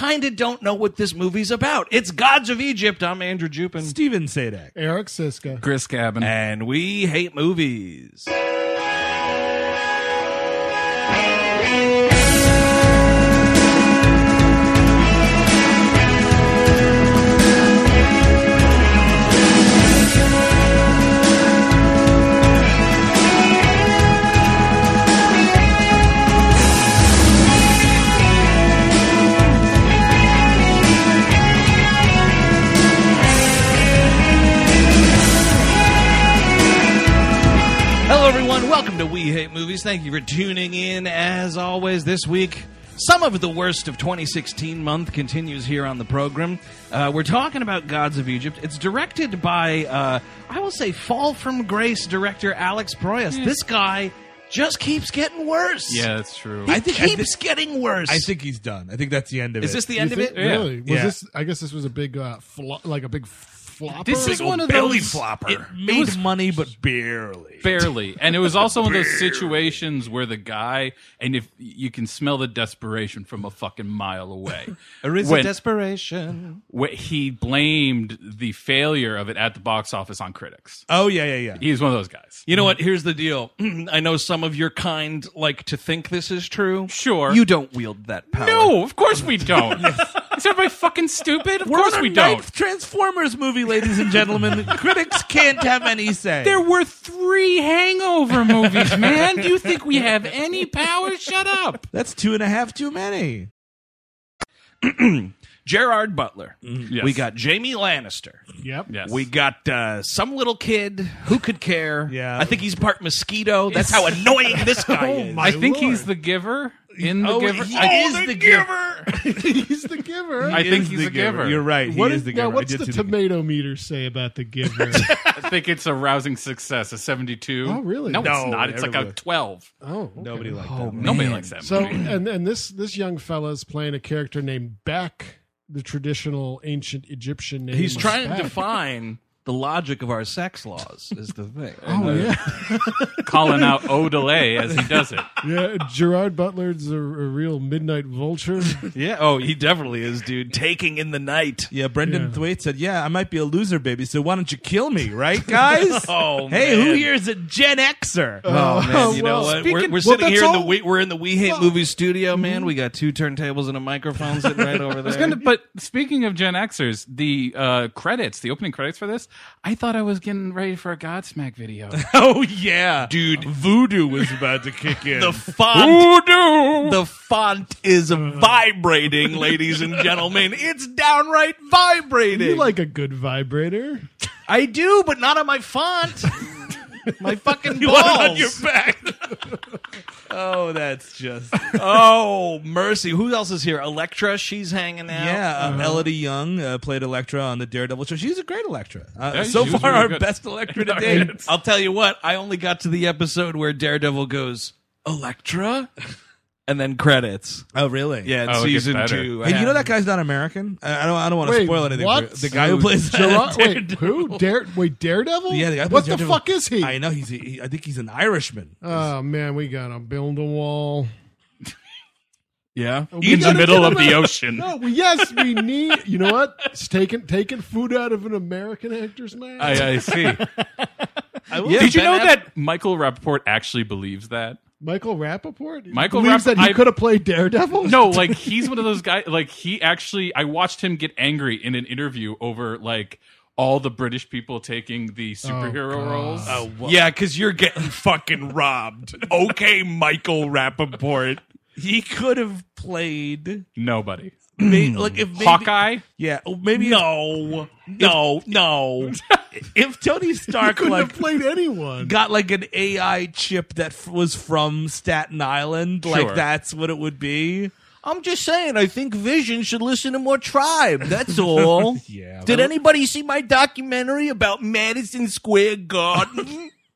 kind of don't know what this movie's about. It's Gods of Egypt. I'm Andrew Jupin. Steven Sadak. Eric Siska. Chris Cabin. And we hate movies. Hello, everyone. Welcome to We Hate Movies. Thank you for tuning in. As always, this week, some of the worst of 2016 month continues here on the program. We're talking about Gods of Egypt. It's directed by, I will say, Fall from Grace director Alex Proyas. This guy just keeps getting worse. Yeah, that's true. He keeps getting worse. I think he's done. I think that's the end of it. Is this the end of it? Really? Was Yeah. this? I guess this was a big, like a big flopper. This is one of belly those flopper. It made money, but barely. barely, and it was also one of those situations where the guy, and if you can smell the desperation from a fucking mile away, There is When- a desperation. he blamed the failure of it at the box office on critics. Oh, yeah. He's one of those guys. You know what? Here's the deal. I know some of your kind like to think this is true. Sure. You don't wield that power. No, of course we don't. Is everybody fucking stupid? Of course we don't. Ninth Transformers movie, ladies and gentlemen. Critics can't have any say. There were 3 Hangover movies, man. Do you think we have any power? Shut up. That's 2.5 too many. Gerard Butler. Yes. We got Jamie Lannister. Yep. Yes. We got some little kid who could care. Yeah. I think he's part mosquito. That's how annoying this guy is. my I think Lord. he's the giver in the Oh, giver. he I, is the giver. He's the giver. I think Is he's the the giver. You're right. He is the giver. Now, what's I did the see tomato meter say about the giver? I think it's a rousing success, a 72. Oh, really? No, No, it's not. It's like a everybody- 12. Oh, okay. Nobody liked that. Nobody likes that So, movie. and this young fella's playing a character named Bek, the traditional ancient Egyptian name. He's of trying to Bek. define the logic of our sex laws is the thing. Oh yeah, Calling out Odelay as he does it. yeah. Gerard Butler's a real midnight vulture. Yeah. Oh, he definitely is, dude. Taking in the night. Yeah, Brendan Yeah. Thwaites said, I might be a loser, baby, so why don't you kill me, right, guys? Oh, Hey, man. who here is a Gen Xer? Oh man, you know well, what? speaking- We're sitting that's here in the all- we're in the We Hate Movies studio, man. We got 2 turntables and a microphone sitting right over there. But speaking of Gen Xers, the credits, the opening credits for this, I thought I was getting ready for a Godsmack video. Oh, yeah. Dude, Voodoo was about to kick in. the font, the font is vibrating, ladies and gentlemen. It's downright vibrating. You like a good vibrator? I do, but not on my font. My fucking You balls. want it on your back. Oh, that's just... Oh, mercy. Who else is here? Elektra, she's hanging out. Yeah, Elodie Young played Elektra on the Daredevil show. She's a great Elektra. Yeah, So she was far, really our good. best Elektra to No, date. it's- I'll tell you what, I only got to the episode where Daredevil goes, Elektra? And then credits. Oh, really? Yeah, in Oh, it gets season better. 2. Hey, you know that guy's not American? I don't want to Wait, spoil anything. what? For the guy who plays Gerard, wait, Daredevil. who? Daredevil? Yeah, the guy who What plays the Daredevil. fuck is he? I know I think he's an Irishman. Oh man, we gotta build a wall. Yeah? We in the gotta middle get of him the out. ocean. No, yes, we need. You know what? It's taking food out of an American actor's mouth. I see. Yeah, Did you Ben know Aff- that Michael Rappaport actually believes that? Michael Rappaport. Michael believes that he I- could have played Daredevil. No, like he's one of those guys. Like he actually, I watched him get angry in an interview over like all the British people taking the superhero God. roles. Yeah, because you're getting fucking robbed. Okay, Michael Rappaport. He could have played Nobody. like if maybe, Hawkeye. Yeah, maybe No. if Tony Stark couldn't like have played anyone. got like an AI chip that was from Staten Island, like Sure. that's what it would be. I'm just saying, I think Vision should listen to more Tribe. That's all. Yeah, Did anybody see my documentary about Madison Square Garden?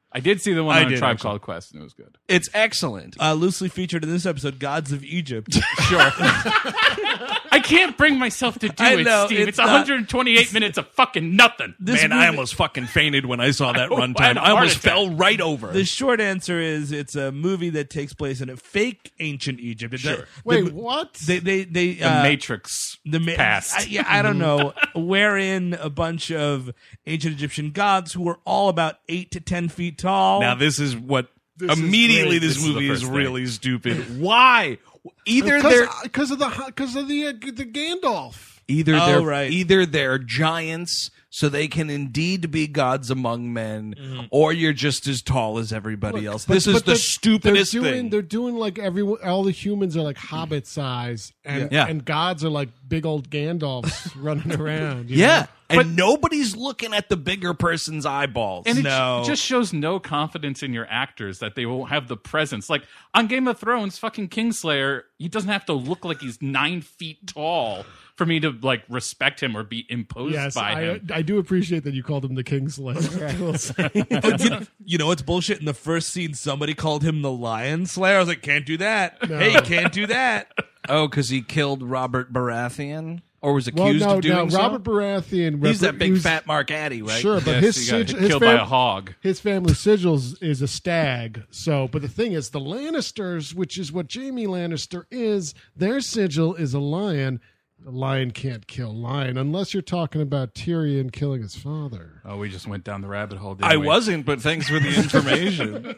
I did see the one I on did, Tribe actually. Called Quest, and it was good. It's excellent. Loosely featured in this episode, Gods of Egypt. Sure. I can't bring myself to do I it, know, Steve. it's It's 128 minutes of fucking nothing. Man, I almost fucking fainted when I saw that I had runtime. a I almost heart attack. fell right over. The short answer is it's a movie that takes place in a fake ancient Egypt. It- Sure. Wait, what? They The Matrix past. I don't know. Wherein a bunch of ancient Egyptian gods who were all about 8 to 10 feet tall. Now this is what This is immediately great. this This is the movie is first really stupid. Why? Either they're Because of the Gandalf. either they're giants, so they can indeed be gods among men, or you're just as tall as everybody else. But- This is but the they're- stupidest they're doing, thing. They're doing like all the humans are like hobbit size, and Yeah. and gods are like big old Gandalfs running around. you Yeah, know? and nobody's looking at the bigger person's eyeballs. And it No. just shows no confidence in your actors that they won't have the presence. Like on Game of Thrones, fucking Kingslayer, he doesn't have to look like he's 9 feet tall for me to like respect him or be imposed Yes, by him. I do appreciate that you called him the Kingslayer. I will say. You know what's bullshit? In the first scene, somebody called him the Lion Slayer. I was like, can't do that. Hey, can't do that. Oh, because he killed Robert Baratheon, or was Well, accused no, of doing so. Robert Baratheon. He's that big who's- fat Mark Addy, right? Sure, but Yes, his he got sigil, his killed by a hog. His family sigils is a stag. So, but the thing is, the Lannisters, which is what Jaime Lannister is, their sigil is a lion. The lion can't kill lion unless you're talking about Tyrion killing his father. Oh, we just went down the rabbit hole. Didn't I we? wasn't, but thanks for the information.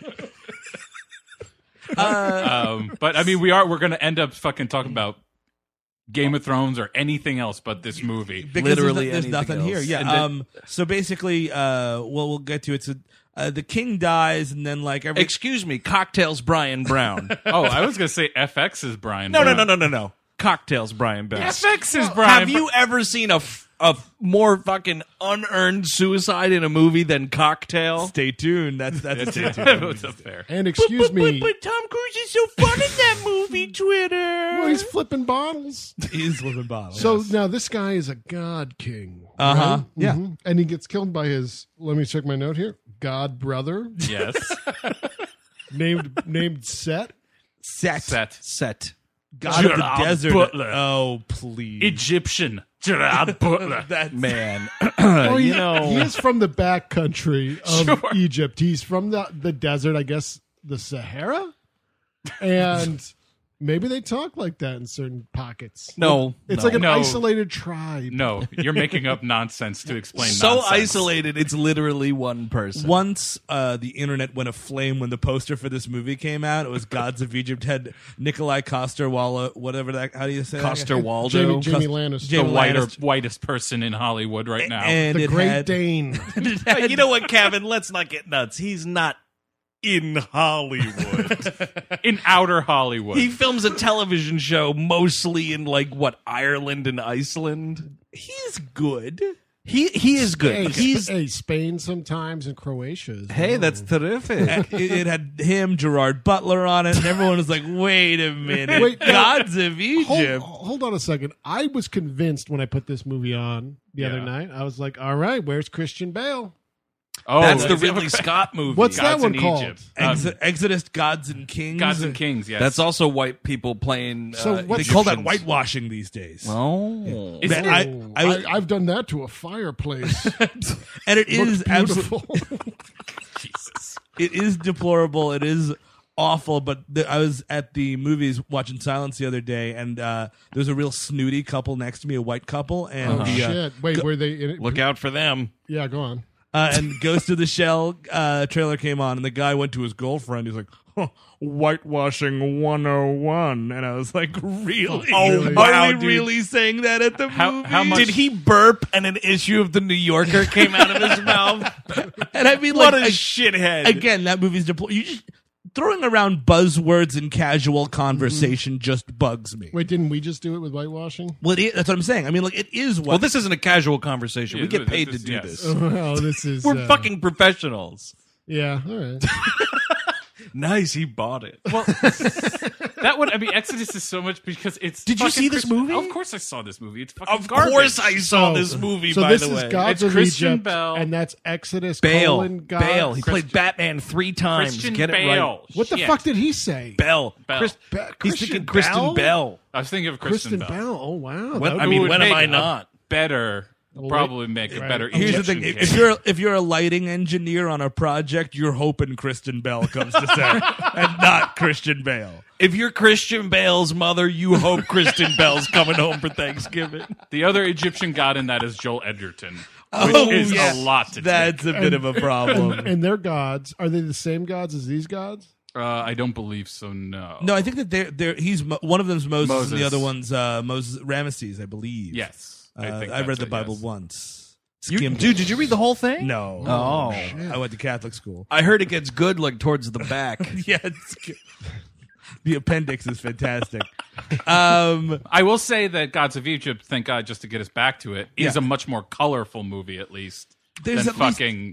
But I mean, we're going to end up fucking talking about Game of Thrones or anything else but this movie. Because Literally there's anything nothing here. else. Yeah. And So basically, we'll get to it. So, the king dies, and then like every Excuse me, Cocktails Brian Brown. Oh, I was going to say FX is Brian. No, Brown. no. Cocktails Brian Brown. FX is Brian. Have you ever seen a more fucking unearned suicide in a movie than Cocktail? stay tuned. That's That's stay it. tuned. What's up there? And excuse me, Tom Cruise is so fun in that movie, Twitter. well, he's flipping bottles. He's living bottle. So now this guy is a god king. Uh-huh. right? Yeah. Mhm. And he gets killed by his, let me check my note here, god brother Yes. named Set. Set. Set. God of the Gerard desert. Butler. Oh, please. Egyptian. Gerard Butler. That's Man, Oh, you know, he is from the back country of Sure. Egypt. He's from the desert, I guess, the Sahara. And maybe they talk like that in certain pockets. no, It's no. like an No. isolated tribe. No, you're making up nonsense to explain so nonsense. isolated. It's literally one person. Once the internet went aflame when the poster for this movie came out. It was Gods of Egypt. Had Nikolai Coster-Waldau, whatever that. How do you say that? Coster Waldo. Jamie Lannister. The Jamie Lannister. whitest person in Hollywood right now. And the it Great had, Dane. it had- You know what, Kevin? Let's not get nuts. He's not in Hollywood. In outer Hollywood. He films a television show mostly in like what, Ireland and Iceland. he's good. He is good. Hey, Spain sometimes and Croatia. as Hey, well. that's terrific. It had him, Gerard Butler on it, and everyone was like, "Wait a minute, Wait, no. Gods of Egypt." Hold on a second. I was convinced when I put this movie on the other Yeah. night. I was like, all right, where's Christian Bale? Oh, That's the is it- Ridley Scott movie. What's that Gods one in called? Egypt. Exodus, Gods and Kings. Gods and Kings, yes. That's also white people playing. So They what's- call that Egyptians. whitewashing these days. Oh, Is Man, it- I've done that to a fireplace. and it is Looked absolutely, beautiful. Jesus. it is deplorable. It is awful. But I was at the movies watching Silence the other day, and there's a real snooty couple next to me, a white couple, and Oh the, shit! Wait, were they in it? look out for them. Yeah, go on. and Ghost of the Shell trailer came on, and the guy went to his girlfriend. He's like, whitewashing 101. And I was like, really? Oh, Are wow, we dude. really saying that at the movie? How much? Did he burp and an issue of the New Yorker came out of his mouth? And I mean, What like, a shithead! again, that movie's you just throwing around buzzwords in casual conversation just bugs me. Wait, didn't we just do it with whitewashing? Well, that's what I'm saying. I mean, like, it is what. Well, this isn't a casual conversation. Yeah, We get paid to this- do yes. this. Well, this is We're fucking professionals. yeah. All right. Nice, he bought it. Well, Exodus is so much because it's. Did you see this movie? Of course, I saw this movie. It's fucking Of garbage. course, I saw this movie. So by this the way, is Gods It's of Christian Egypt, Bale. and that's Exodus: Bale. Gods. Bale. He played Batman 3 times. Christian Get it Bale. right. What the Shit. fuck did he say? Bell. Bell. He's Christian thinking Kristen Bell? Bell. I was thinking of Kristen Kristen Bell. Bell. Oh wow. When, That I would- mean, would when am make I a not? Better. Probably make a better. Here's the thing: Egyptian if you're a lighting engineer on a project, you're hoping Kristen Bell comes to set, and not Christian Bale. If you're Christian Bale's mother, you hope Kristen Bell's coming home for Thanksgiving. The other Egyptian god in that is Joel Edgerton, which Oh, is yeah. a lot to That's a bit of a problem. and their gods, are they the same gods as these gods? take. I don't believe so. No. No, I think that he's one of them's Moses, and the Moses. other one's Moses Ramesses, I believe. Yes. I think read that's the it, Be yes. once. Dude, did you read the whole thing? No. Oh. I went to Catholic school. I heard it gets good like towards the back. Yeah, it's good. The appendix is fantastic. I will say that Gods of Egypt, thank God, just to get us back to it, is Yeah. a much more colorful movie, at least, There's than at least- fucking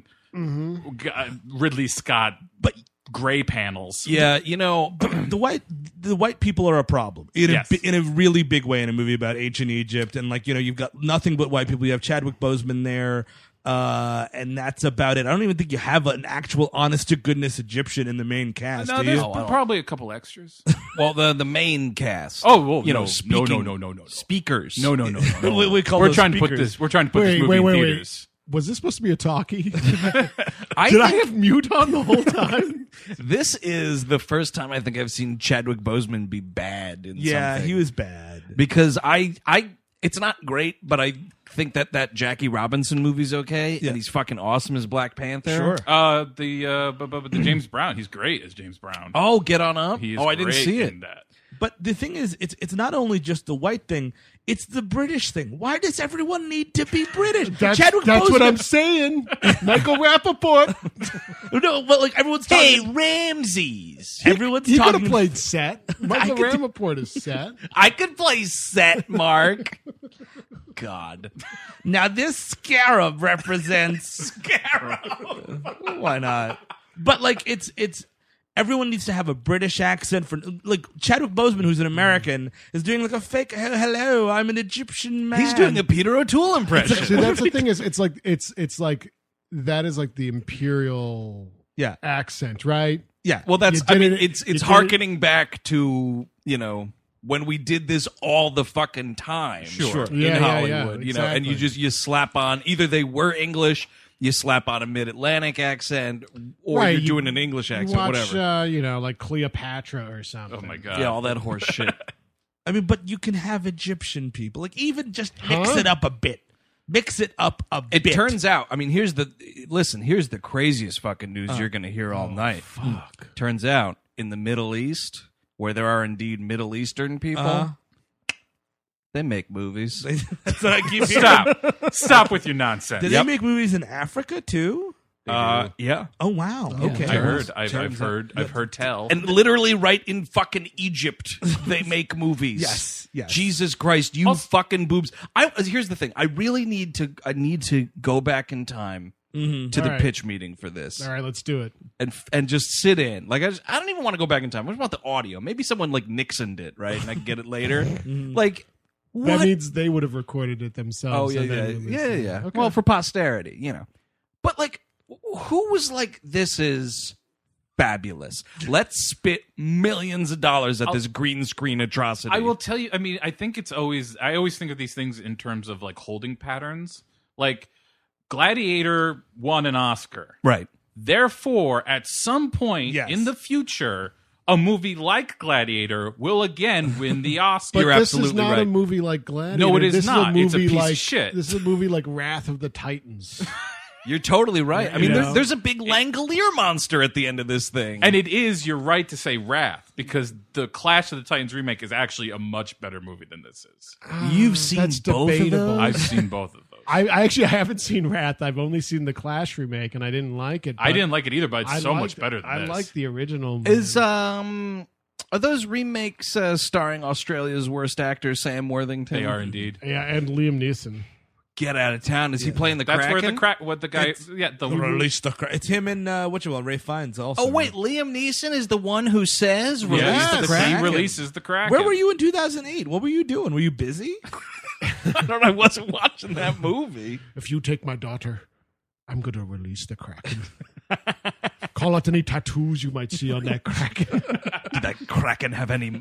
Ridley Scott But gray panels. Yeah, you know, the white people are a problem Yes. in a really big way in a movie about ancient Egypt, and like, you know, you've got nothing but white people. You have Chadwick Boseman there, and that's about it. I don't even think you have an actual honest to goodness Egyptian in the main cast. No, do there's you? probably a couple extras. well, the main cast. Oh, well, you know, no, speaking, no. speakers. No. we call We're those trying to put speakers. this. We're trying to put this movie in theaters. Was this supposed to be a talkie? Did I I think have mute on the whole time? this is the first time I think I've seen Chadwick Boseman be bad in Yeah, something. he was bad. because I it's not great, but I think that Jackie Robinson movie's okay, Yeah. and he's fucking awesome as Black Panther. Sure. The James Brown. He's great as James Brown. Oh, get on up. He is I didn't great see it. in that. But the thing is, it's not only just the white thing; it's the British thing. Why does everyone need to be British? That's Chadwick what Boseman- I'm saying. Michael Rappaport. No, but like everyone's talking. Ramses. Everyone's He could talking. have played Set. Michael could do- Rappaport is Set. I could play Set, Mark. God. Now this scarab represents scarab. Why not? But like it's everyone needs to have a British accent for like Chadwick Boseman, who's an American, is doing like a fake hello, I'm an Egyptian man. He's doing a Peter O'Toole impression. See, that's the thing is, it's like that is like the imperial yeah. accent, right? Yeah. Well, that's. You I did mean, it- it's you did it- harkening back to when we did this all the fucking time. Sure. in Yeah, yeah, Hollywood. yeah, And exactly. you slap on either they were English, you slap on a mid-Atlantic accent, or Right, you're you- doing an English You accent, watch, whatever. like Cleopatra or something. Oh my god. Yeah, all that horse shit. I mean, but you can have Egyptian people. Like even just mix Huh? it up a bit. Mix it up a It bit. turns out, I mean, here's the craziest fucking news you're going to hear all night. Fuck. Turns out, in the Middle East, where there are indeed Middle Eastern people, they make movies. That's what I keep hearing. Stop with your nonsense. Do they make movies in Africa too? Yeah. Oh wow. Okay. I heard. I've heard tell. And literally right in fucking Egypt, they make movies. Yes, yes. Jesus Christ, you fucking boobs. Here's the thing. I really need to go back in time to the All right. pitch meeting for this All right, let's do it. and just sit in. Like I don't even want to go back in time. I just want the audio. Maybe someone like Nixon did, right? And I can get it later. Like what? That means they would have recorded it themselves. Oh yeah, and then yeah, released yeah, it. yeah. Okay. Well, for posterity, But like, who was like, this is fabulous. Let's spit millions of dollars at this green screen atrocity. I will tell you. I mean, I always think of these things in terms of like holding patterns. Like Gladiator won an Oscar. Right. Therefore, at some point Yes. in the future, a movie like Gladiator will again win the Oscar. But You're this is absolutely not a right. movie like Gladiator. No, it is this not. Is a It's a movie piece of like shit. This is a movie like Wrath of the Titans. You're totally right. I mean, You know? there's a big Langolier monster at the end of this thing. And it is, you're right to say Wrath, because the Clash of the Titans remake is actually a much better movie than this is. you've seen That's both debatable. of those? I've seen both of those. I actually haven't seen Wrath. I've only seen the Clash remake, and I didn't like it. I but didn't like it either, but it's I so much liked- better than I this. like the original. movie. Is are those remakes starring Australia's worst actor Sam Worthington? They are indeed. Yeah, and Liam Neeson. Get out of town. Is he playing the That's Kraken? where the crack. What the guy? The Release the It's him and Ray Fiennes also. Oh, wait. Liam Neeson is the one who says release Yes. the Kraken? He releases the Kraken. Where were you in 2008? What were you doing? Were you busy? I don't know. I wasn't watching that movie. If you take my daughter, I'm going to release the Kraken. Call out any tattoos you might see on that Kraken. Did that Kraken have any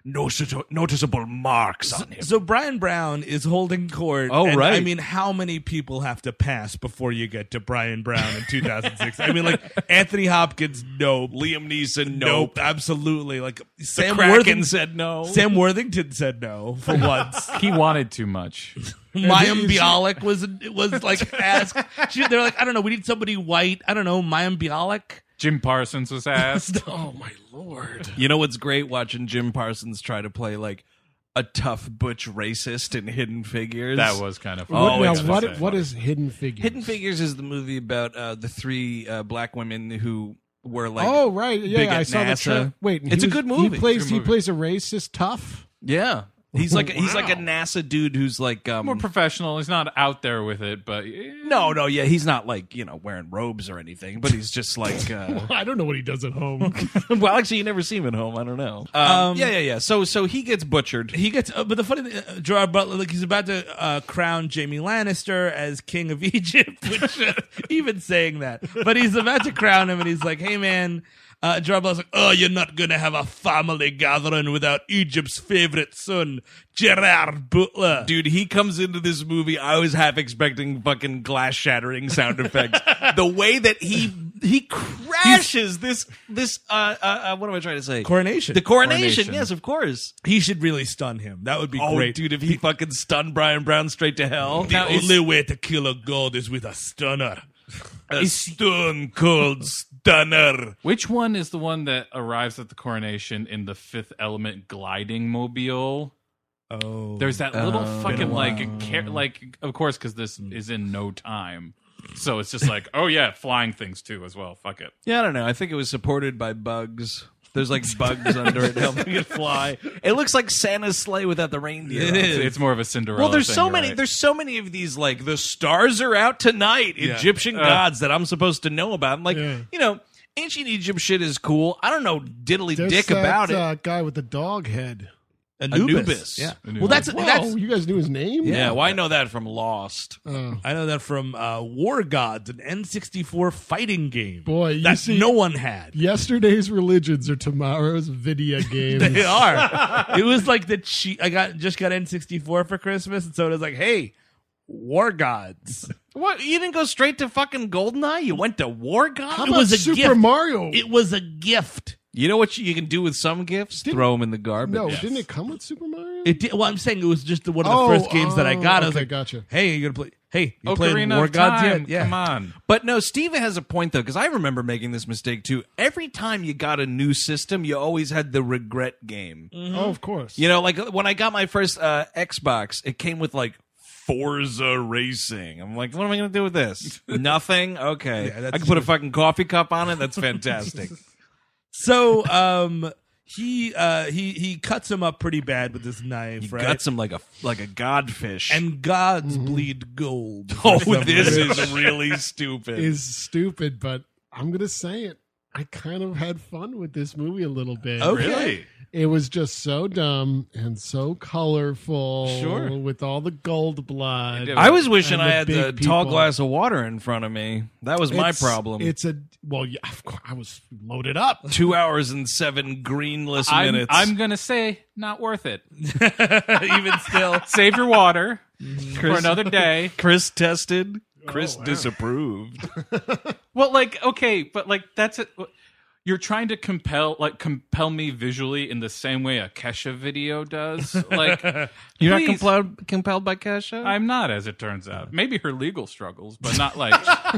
noticeable marks on him? So Brian Brown is holding court. Oh, and, right. I mean, how many people have to pass before you get to Brian Brown in 2006? I mean, like Anthony Hopkins, nope. Liam Neeson, Nope, absolutely. Like Sam Kraken Worthington said no. Sam Worthington said no for once. He wanted too much. Mayim Bialik was like asked. They're like, I don't know. We need somebody white. I don't know. Mayim Bialik. Jim Parsons was asked. Oh, my Lord. You know what's great? Watching Jim Parsons try to play like a tough butch racist in Hidden Figures. That was kind of Oh, fun. now, it's what is Hidden Figures? Hidden Figures is the movie about the three black women who were like, Oh, right. big Yeah, at I saw the NASA. trailer. Wait, It's a good movie. He It's a plays a racist tough? yeah. He's like a Wow. NASA dude who's like More professional. He's not out there with it, but no, yeah, he's not like wearing robes or anything, but he's just like I don't know what he does at home. well, actually, you never see him at home. I don't know. Yeah. So he gets butchered. He gets, but the funny thing, Gerard Butler, like he's about to crown Jaime Lannister as king of Egypt, which even saying that, but he's about to crown him, and he's like, "Hey, man." Gerard Butler's like, oh, you're not going to have a family gathering without Egypt's favorite son, Gerard Butler. Dude, he comes into this movie. I was half expecting fucking glass shattering sound effects. The way that he crashes this what am I trying to say? Coronation. The coronation. Coronation. Yes, of course. He should really stun him. That would be Oh, great. dude, if he fucking stunned Brian Brown straight to hell. The only way to kill a god is with a stunner. A stone cold stunner. Which one is the one that arrives at the coronation in the Fifth Element gliding mobile? Oh. There's that little fucking while. like of course, because this is in no time. So it's just like, oh yeah, flying things too as well. Fuck it. Yeah, I don't know. I think it was supported by bugs. There's like bugs under it helping it fly. It looks like Santa's sleigh without the reindeer. It is. It's more of a Cinderella. Well, there's thing, so you're many. right. There's so many of these like the stars are out tonight. Yeah. Egyptian gods that I'm supposed to know about. I'm like, Yeah. ancient Egypt shit is cool. I don't know diddly There's dick that, about it. Guy with the dog head. Anubis. Yeah. Anubis. Well, that's Whoa, you guys knew his name? Yeah, well, I know that from Lost. I know that from War Gods, an N64 fighting game. Boy, you that see- no one had. Yesterday's religions are tomorrow's video games. They are. It was like the cheat. I just got N64 for Christmas, and so it was like, hey, War Gods. What? You didn't go straight to fucking GoldenEye? You went to War God? How It about was a Super gift. Mario? It was a gift. You know what you can do with some gifts? Throw them in the garbage. no, didn't it come with Super Mario? It did, well, I'm saying it was just one of the first games that I got. I was okay, like, gotcha. hey, you gonna play? Hey, you playing Ocarina War of Gods Time. yet? Yeah. Come on. But no, Steve has a point though, because I remember making this mistake too. Every time you got a new system, you always had the regret game. Oh, of course. You know, like when I got my first Xbox, it came with like Forza Racing. I'm like, what am I going to do with this? Nothing? Okay. Yeah, that's I can put a fucking coffee cup on it. That's fantastic. So, he cuts him up pretty bad with this knife, He right? guts him like a godfish. And gods bleed gold. oh, for some this reason. is really stupid. is stupid, but I'm gonna say it. I kind of had fun with this movie a little bit. Okay. Really? It was just so dumb and so colorful. Sure. With all the gold blood. did. I was wishing And I the had big the tall people. glass of water in front of me. That was my It's- problem. It's of course, I was loaded up. 2 hours and 7 greenless minutes. I'm gonna say not worth it. Even still. Save your water for another day. Chris tested. Chris wow. disapproved. Well, like, okay, but like that's it. You're trying to compel me visually in the same way a Kesha video does. Like, You're please. not compelled by Kesha? I'm not, as it turns out. Maybe her legal struggles, but not like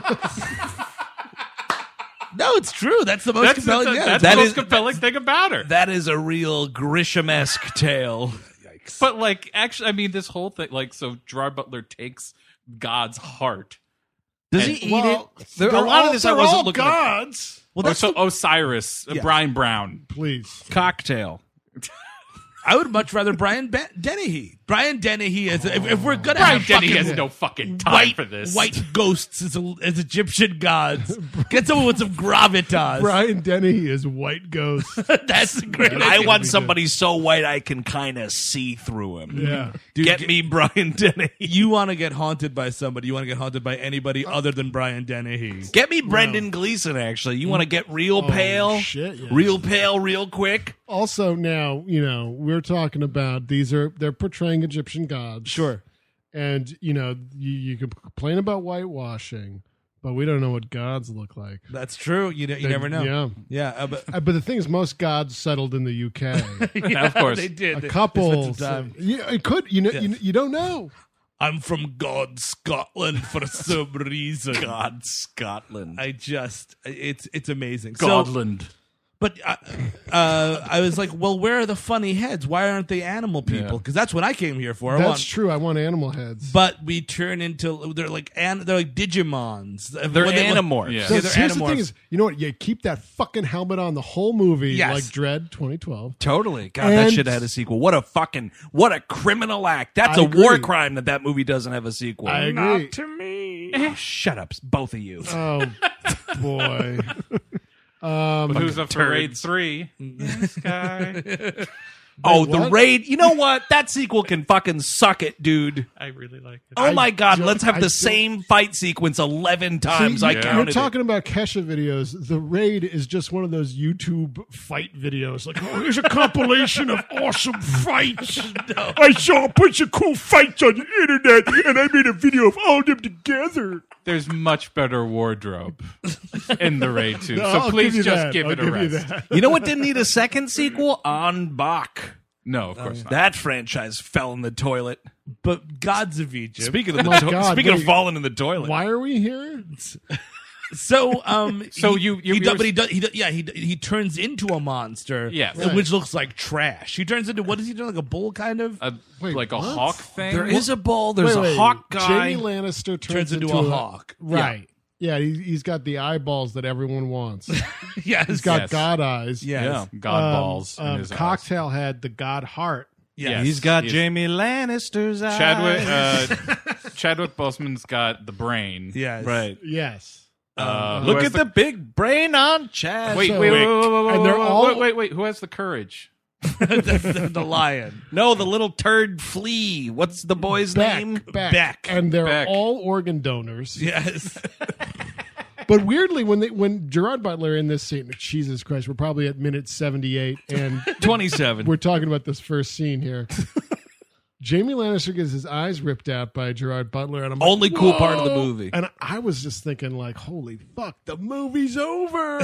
No, it's true. That's the most that's compelling. that's that the most is- compelling thing about her. That is a real Grisham-esque tale. But like, actually, I mean, this whole thing, like, so Gerard Butler takes God's heart. Does And- he eat Well, it? A lot of this I they're wasn't all looking at. gods. Well, Oh, that's so Osiris, Yeah. Brian Brown. Please. Cocktail. I would much rather Dennehy. Brian Dennehy is if we're gonna Brian have Denny fucking has no fucking time white for this. white ghosts as Egyptian gods. Get someone with some gravitas. Brian Dennehy is white ghost. That's a great. I idea. want somebody so white I can kind of see through him. Yeah. Dude, Get me Brian Dennehy. You want to get haunted by somebody. You want to get haunted by anybody other than Brian Dennehy. Get me Brendan Gleeson, actually. You want to get real pale? shit, yeah. Real pale, real quick? Also, now, we're talking about they're portraying Egyptian gods. Sure. And, you can complain about whitewashing, but we don't know what gods look like. That's true. You never know. Yeah. But But the thing is, most gods settled in the UK. yeah, of course. they did. A They couple. spent some time. Yeah, it could. You don't know. I'm from God, Scotland for some reason. God, Scotland. It's amazing. Godland. But I was like, well, where are the funny heads? Why aren't they animal people? Because that's what I came here for. That's true. I want animal heads. But we turn into they're like Digimons. They're Animorphs. Yeah. So they're here's the Animorphs. thing is, you know what? You keep that fucking helmet on the whole movie, Yes. like Dread 2012. Totally. God, that And- should have had a sequel. What a criminal act. That's I a war agree. crime that movie doesn't have a sequel. I agree. to me. Oh, shut up, both of you. Oh boy. But who's up for turds. Raid 3? This guy. Oh, the what? raid. You know what? That sequel can fucking suck it, dude. I really like it. Oh my God, don't- let's have I the don't- same fight sequence 11 times. See, I you're counted talking about Kesha videos. The Raid is just one of those YouTube fight videos. Like, oh, here's a compilation of awesome fights. I saw a bunch of cool fights on the internet, and I made a video of all of them together. There's much better wardrobe in the Raid 2. No, So I'll please give you just that. give I'll it a give you rest. that. it. You know what didn't need a second sequel? On Bach. No, of course not. That franchise fell in the toilet. But gods of Egypt. Speaking of My God, speaking of wait. falling in the toilet. Why are we here? So So he, you- he, you're- but he turns into a monster. Yes. Right. Which looks like trash. He turns into what does he do? Like a bull kind of Wait, like a what? hawk thing? There is a bull. There's Wait, a hawk wait. guy. Jamie Lannister turns into a hawk. Right. Yeah, he's got the eyeballs that everyone wants. Yes. He's got Yes. God eyes. Yes. Yeah. God balls in his eyes. Cocktail had the God heart. Yes. He's got He's- Jamie Lannister's eyes. Chadwick Boseman's got the brain. Yes. Right. Yes. Who Look has at the big brain on Chad. Wait, So- wait. And they're all- Wait. Who has the courage? the lion. No, the little turd flea. What's the boy's name? Beck. And they're Beck. all organ donors. Yes. But weirdly, when Gerard Butler in this scene, Jesus Christ, we're probably at minute 78, and 27. we're talking about this first scene here. Jamie Lannister gets his eyes ripped out by Gerard Butler, and I'm like, Only cool part of the "Whoa!" movie. And I was just thinking, like, holy fuck, the movie's over.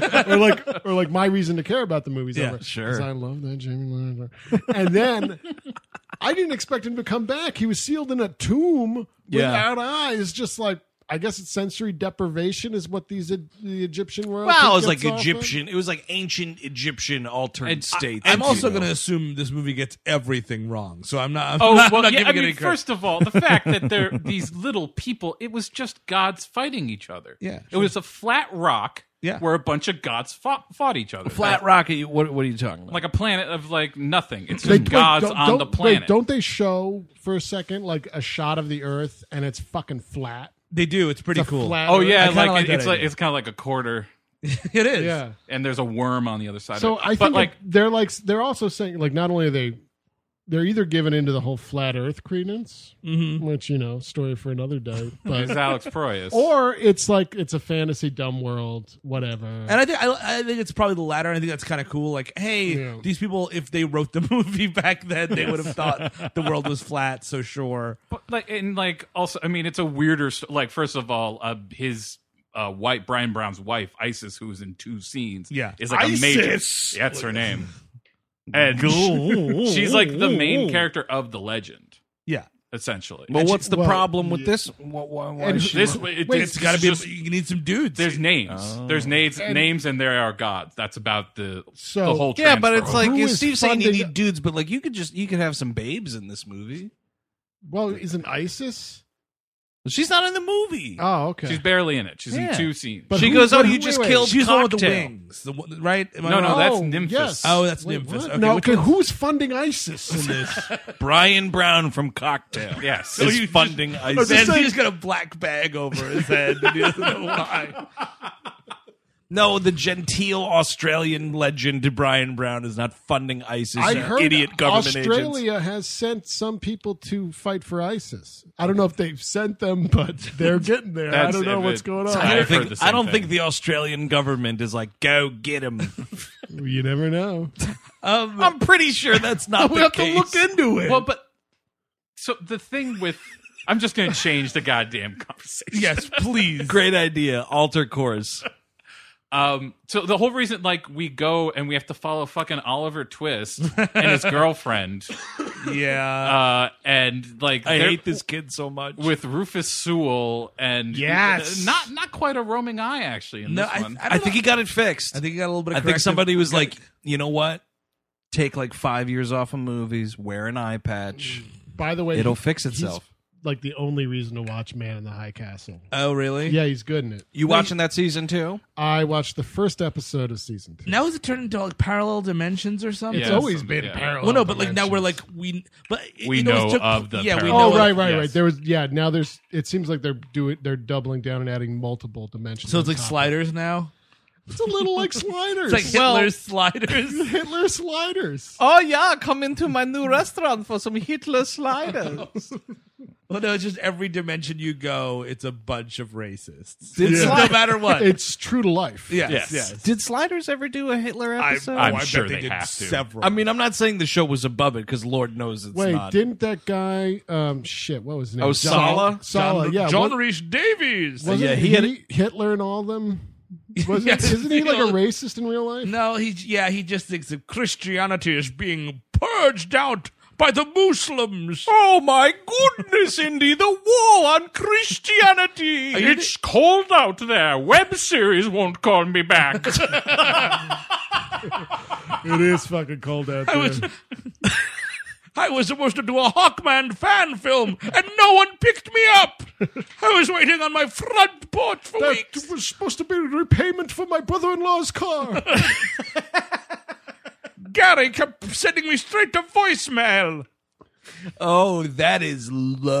or like my reason to care about the movie's Yeah, over. sure. 'Cause I love that Jamie Lannister. And then I didn't expect him to come back. He was sealed in a tomb Yeah. without eyes, just like. I guess it's sensory deprivation is what the Egyptian world. Well, it was like Egyptian. It was like ancient Egyptian altered And states. I'm also you know. going to assume this movie gets everything wrong. So I'm not. Oh, I'm well, not yeah, giving I it mean, any credit. first of all, the fact that they're these little people, it was just gods fighting each other. Yeah, It was a flat rock Yeah. where a bunch of gods fought each other. Flat Rocket. What are you talking about? Like a planet of like nothing. It's They- just gods don't- on the don't- planet. Wait, don't they show for a second like a shot of the Earth and it's fucking flat? They do. It's pretty It's a cool. flat Oh Earth. yeah, I kinda like, like that it's like idea. it's kind of like a quarter, It is. Yeah. and there's a worm on the other side. So of it. I But think they're also saying like not only are they're either given into the whole flat Earth credence, which story for another day, is but Alex Proyas. or it's like it's a fantasy dumb world, whatever. And I think it's probably the latter. I think that's kind of cool. Like, hey, Yeah. these people, if they wrote the movie back then, they would have thought the world was flat. So sure. But also, I mean, it's a weirder. Like, first of all, his Brian Brown's wife, Isis, who's in 2 scenes, Yeah. is like a major. Isis! That's her name, and she's like the main character of the legend, Yeah. essentially. well, And what's the well, problem with yeah. this? Why And is she- this? Wait, It's got to be. just- You need some dudes. There's names. There's names, and there are gods. That's about the whole. yeah, but transfer. it's like Who is Steve's saying you funding- need dudes, but like you could have some babes in this movie. Well, isn't ISIS? She's not in the movie. Oh, okay. She's barely in it. She's in Yeah. 2 scenes. But She who- goes, "Oh, but you who- just wait, killed She's the one with the Cocktail." wings, right? Am I No, wrong? that's Oh, Nymphus. yes. Oh, that's Wait, Nymphus. what? Okay, no, which okay, one? who's funding ISIS in this? Brian Brown from Cocktail. Yes. Is you funding just ISIS. And saying- he's got a black bag over his head, and he doesn't know why. No, the genteel Australian legend Brian Brown is not funding ISIS. I you heard idiot government agents. Australia has sent some people to fight for ISIS. I don't know if they've sent them, but they're getting there. I That's don't know if what's it- going I on. I I've don't, heard the think, same I don't thing. think the Australian government is like, go get him. You never know. I'm pretty sure that's not We the have case. to look into it. Well, but so the thing with I'm just going to change the goddamn conversation. Yes, please. Great idea. Alter course. So the whole reason, like, we go and we have to follow fucking Oliver Twist and his girlfriend, Yeah. and like I they're- hate this kid so much. with Rufus Sewell and Yes. not quite a roaming eye actually in No, this one. I think he got it fixed. I think he got a little bit of I think corrective- somebody was like, you know what? Take like 5 years off of movies, wear an eye patch. By the way, It'll fix he's itself. like the only reason to watch Man in the High Castle. Oh, really? Yeah, he's good in it. You watching that season too? I watched the first episode of season 2. Now is it turned into like parallel dimensions or something? It's Yeah, always some- been yeah. parallel. Well, no, but like now we're like dimensions. We it know always took- of the yeah, we parallel- know Oh, it. right. Yes. There was now there's. It seems like they're doubling down and adding multiple dimensions. So it's on like top. sliders now. It's a little like sliders. It's like Hitler's sliders. Hitler sliders. Oh yeah, come into my new restaurant for some Hitler sliders. Well, no, it's just every dimension you go, it's a bunch of racists. Did No Slide- matter what. It's true to life. yes, Yes. yes. Did Sliders ever do a Hitler episode? I'm I sure bet they did have to. several. I mean, I'm not saying the show was above it because Lord knows it's Wait, not. didn't that guy? Shit, what was his name? Oh, Sala? Sala. Yeah. John what- Rhys Davies. wasn't Yeah, he, he had Hitler and all them. Wasn't, Yes. Isn't he like a racist in real life? No, he just thinks that Christianity is being purged out by the Muslims. Oh my goodness, Indy, the war on Christianity. It's cold out there. Web series won't call me back. It is fucking cold out there. I was supposed to do a Hawkman fan film, and no one picked me up. I was waiting on my front porch for That weeks. was supposed to be repayment for my brother-in-law's car. Gary kept sending me straight to voicemail. Oh, that is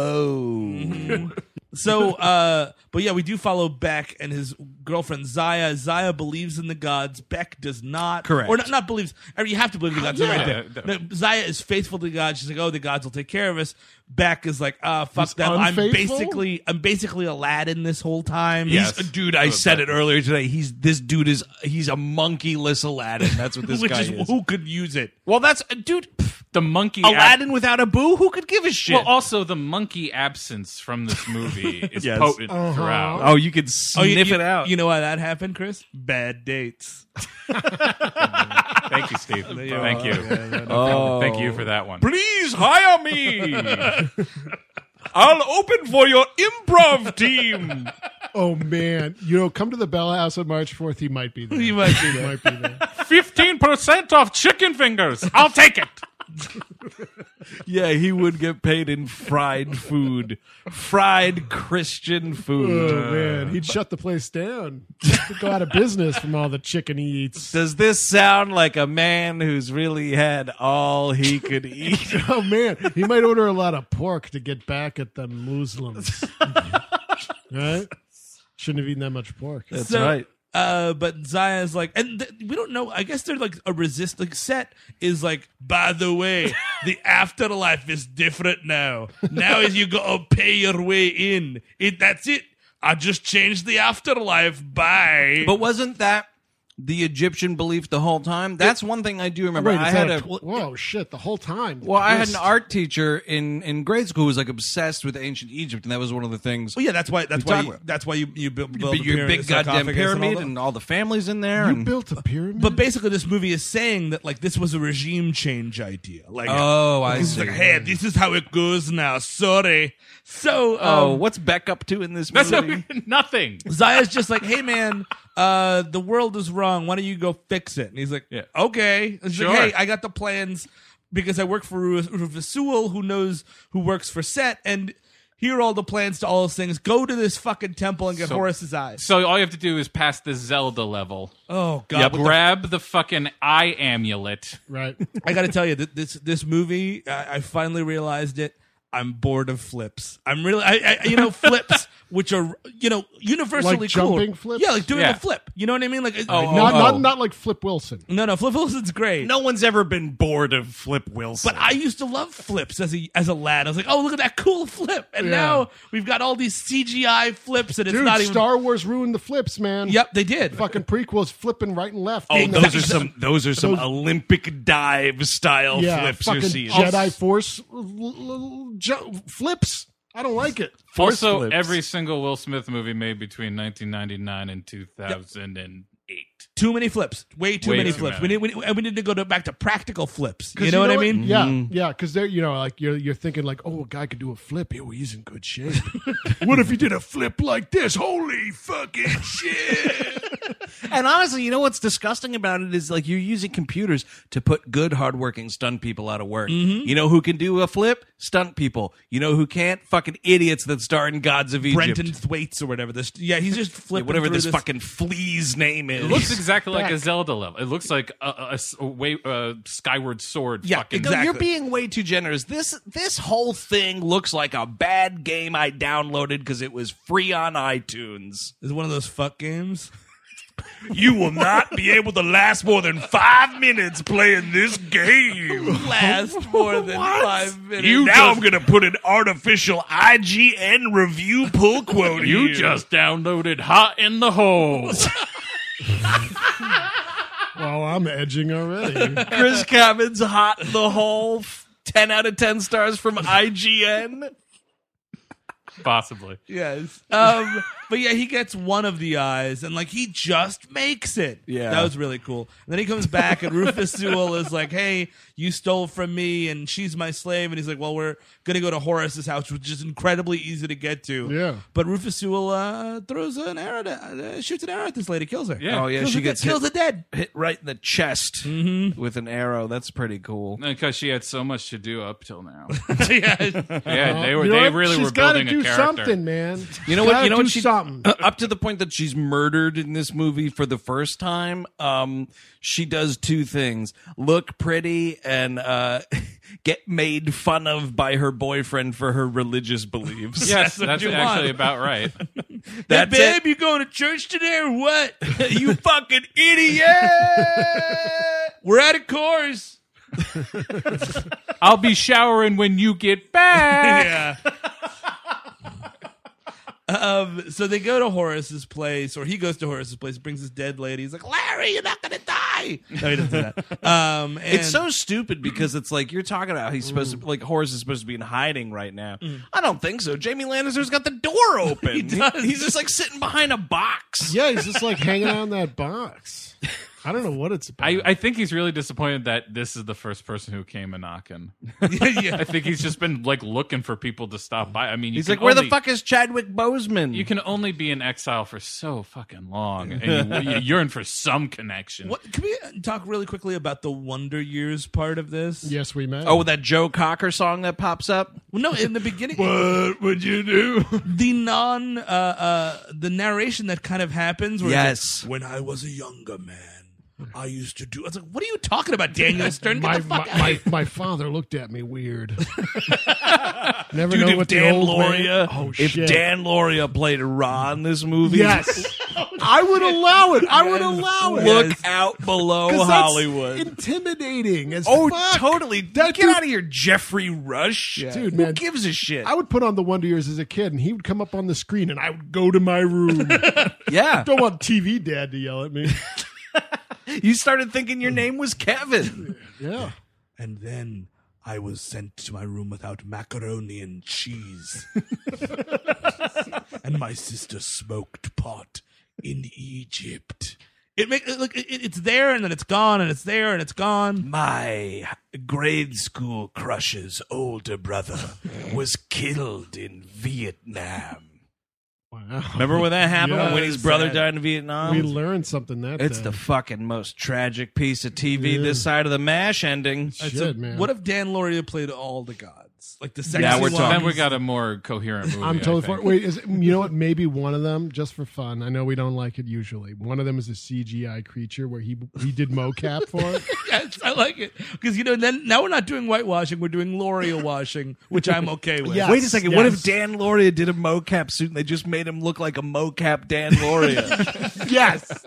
low. So, but yeah, we do follow Beck and his girlfriend Zaya. Zaya believes in the gods. Beck does not. Correct. Or not believes. I mean, you have to believe in the gods. They're Yeah. right there. No, Zaya is faithful to the gods. She's like, oh, the gods will take care of us. Beck is like, fuck He's them. unfaithful? I'm basically Aladdin this whole time. Yes. Dude, I said it earlier today. He's a monkeyless Aladdin. That's what this Which guy is is. who could use it? Well, that's dude. The monkey Aladdin without a boo? Who could give a shit? Well, also the monkey absence from this movie is Yes. potent throughout. oh, you could sniff it out. You know why that happened, Chris? Bad dates. Thank you, Steve. Thank you. Thank you for that one. Please hire me. I'll open for your improv team. Oh man, come to the Bell House on March 4th. He might be there. You might be He there. might be there. 15% off chicken fingers. I'll take it. Yeah, he would get paid in fried food, fried Christian food. Oh man, he'd shut the place down. He'd go out of business from all the chicken he eats. Does this sound like a man who's really had all he could eat? Oh man, he might order a lot of pork to get back at the Muslims. Right? Shouldn't have eaten that much pork. That's So, right. But Zaya's like, and we don't know. I guess they're like a like set is like, by the way, the afterlife is different now. Now is you gotta pay your way in. That's it. I just changed the afterlife. Bye. But wasn't that the Egyptian belief the whole time? That's one thing I do remember. Wait, I is had that a whoa shit the whole time. well, I had an Twist. art teacher in grade school who was like obsessed with ancient Egypt, and that was one of the things. well, yeah, that's why talking about. you build Your big goddamn sarcophagus pyramid and and all the families in there. You and, built a pyramid. But basically, this movie is saying that like this was a regime change idea. Like, oh, I it's see. like, hey, this is how it goes now. Sorry. So, Oh, what's Beck up to in this That's movie? nothing. Zaya's just like, hey man, the world is wrong. Why don't you go fix it? And he's like, Yeah. okay. And she's Sure. like, hey, I got the plans because I work for Rufus Sewell, who works for Set, and Here are all the plans to all those things. Go to this fucking temple and get Horus's eyes. So all you have to do is pass the Zelda level. Oh God! Yeah, grab the fucking eye amulet. Right. I got to tell you, this movie, I finally realized it. I'm bored of flips. I'm really, flips, which are, universally Like cool. jumping flips? Yeah, like doing Yeah. a flip. You know what I mean? Like, Not like Flip Wilson. no, Flip Wilson's great. No one's ever been bored of Flip Wilson. But I used to love flips as a lad. I was like, oh, look at that cool flip. And Yeah. now we've got all these CGI flips, and it's Dude, not even. Star Wars ruined the flips, man. Yep, they did. Fucking prequels flipping right and left. Oh, And those are some Olympic dive style flips you're fucking seeing. Jedi Force flips. I don't like it. Force Also, flips. every single Will Smith movie made between 1999 and 2008. Too many flips. Way too Way many too flips. many. We need to go back to practical flips. 'Cause You know what I mean? Yeah, Mm-hmm. yeah. Because they're like you're thinking like, oh, a guy could do a flip. Oh, he's in good shape. What if he did a flip like this? Holy fucking shit! And honestly, you know what's disgusting about it is like you're using computers to put good, hardworking stunt people out of work. Mm-hmm. You know who can do a flip? Stunt people. You know who can't? Fucking idiots that star in Gods of Egypt. Brenton Thwaites or whatever. He's just Yeah, flipping whatever through this fucking flea's name is. It looks exactly like a Zelda level. It looks like a Skyward Sword. Yeah, fucking exactly. You're being way too generous. This whole thing looks like a bad game I downloaded because it was free on iTunes. Is it one of those fuck games? You will not be able to last more than 5 minutes playing this game. Last more than 5 minutes. I'm going to put an artificial IGN review pull quote You just downloaded Hot in the Hole. Well, I'm edging already. Chris Cabin's Hot in the Hole. 10 out of 10 stars from IGN. Possibly. Yes. But yeah, he gets one of the eyes, and like he just makes it. Yeah. That was really cool. And then he comes back, and Rufus Sewell is like, "Hey, you stole from me, and she's my slave." And he's like, "Well, we're gonna go to Horus's house, which is incredibly easy to get to." Yeah. But Rufus Sewell throws an arrow, shoots an arrow at this lady, kills her. Yeah. Oh, yeah, Kills she her gets kills hit, her dead. hit right in the chest with an arrow. That's pretty cool. Because she had so much to do up till now. Yeah. Yeah, they were. You know They what? really She's were gotta building do a character. something, man. You know what? Gotta You know do what? She something. up to the point that she's murdered in this movie for the first time. She does two things: look pretty and get made fun of by her boyfriend for her religious beliefs. Yes, That's what that's you actually want. about right. That's Hey, babe, it. you going to church today or what? You fucking idiot! We're at a course. I'll be showering when you get back. Yeah. So they go to Horus's place, or he goes to Horus's place, brings his dead lady. He's like, Larry, you're not gonna die. No, he doesn't do that. And It's so stupid because it's like you're talking about he's supposed to like Horace is supposed to be in hiding right now. I don't think so. Jamie Lannister's got the door open. He does. He's just like sitting behind a box. Yeah, he's just like hanging out in that box. I don't know what it's about. I think he's really disappointed that this is the first person who came a knocking. yeah. I think he's just been like looking for people to stop by. I mean, He's like, where the fuck is Chadwick Boseman? You can only be in exile for so fucking long, and you yearn for some connection. What, can we talk really quickly about the Wonder Years part of this? Yes, we may. Oh, that Joe Cocker song that pops up. Well, no, in the beginning, What would you do? the the narration that kind of happens. Where Yes. it's like, when I was a younger man, I used to do. I was like, what are you talking about, Daniel Stern? Get my, the fuck my, out. my, my father looked at me weird. Never Dude, know if what the Dan old Lauria, man. Oh, if shit. Dan Lauria played Ra in this movie, Yes, I would allow it. I would allow it. look out below 'Cause that's Hollywood. intimidating as Oh, fuck. totally. That Get dude- out of here, Jeffrey Rush. Dude, Who man. gives a shit? I would put on the Wonder Years as a kid, and he would come up on the screen, and I would go to my room. Yeah. Don't want TV dad to yell at me. You started thinking your name was Kevin. Yeah. And then I was sent to my room without macaroni and cheese. And my sister smoked pot in Egypt. It's there and then it's gone and it's there and it's gone. My grade school crush's older brother was killed in Vietnam. Wow. Remember when that happened? Yeah, when his it's brother sad. died in Vietnam? We learned something that It's day. the fucking most tragic piece of TV Yeah. this side of the MASH ending. Shit, man. What if Dan Lauria played all the gods? like the sexy Yeah, we're ones. talking. Then we got a more coherent movie. I'm totally I for think. it. Wait, you know what? Maybe one of them, just for fun. I know we don't like it usually. One of them is a CGI creature where he did mocap for it. Yes, I like it because then now we're not doing whitewashing, we're doing Loria washing, which I'm okay with. Yeah. Wait a second. What if Yes. Dan Loria did a mocap suit and they just made him look like a mocap Dan Loria? Yes.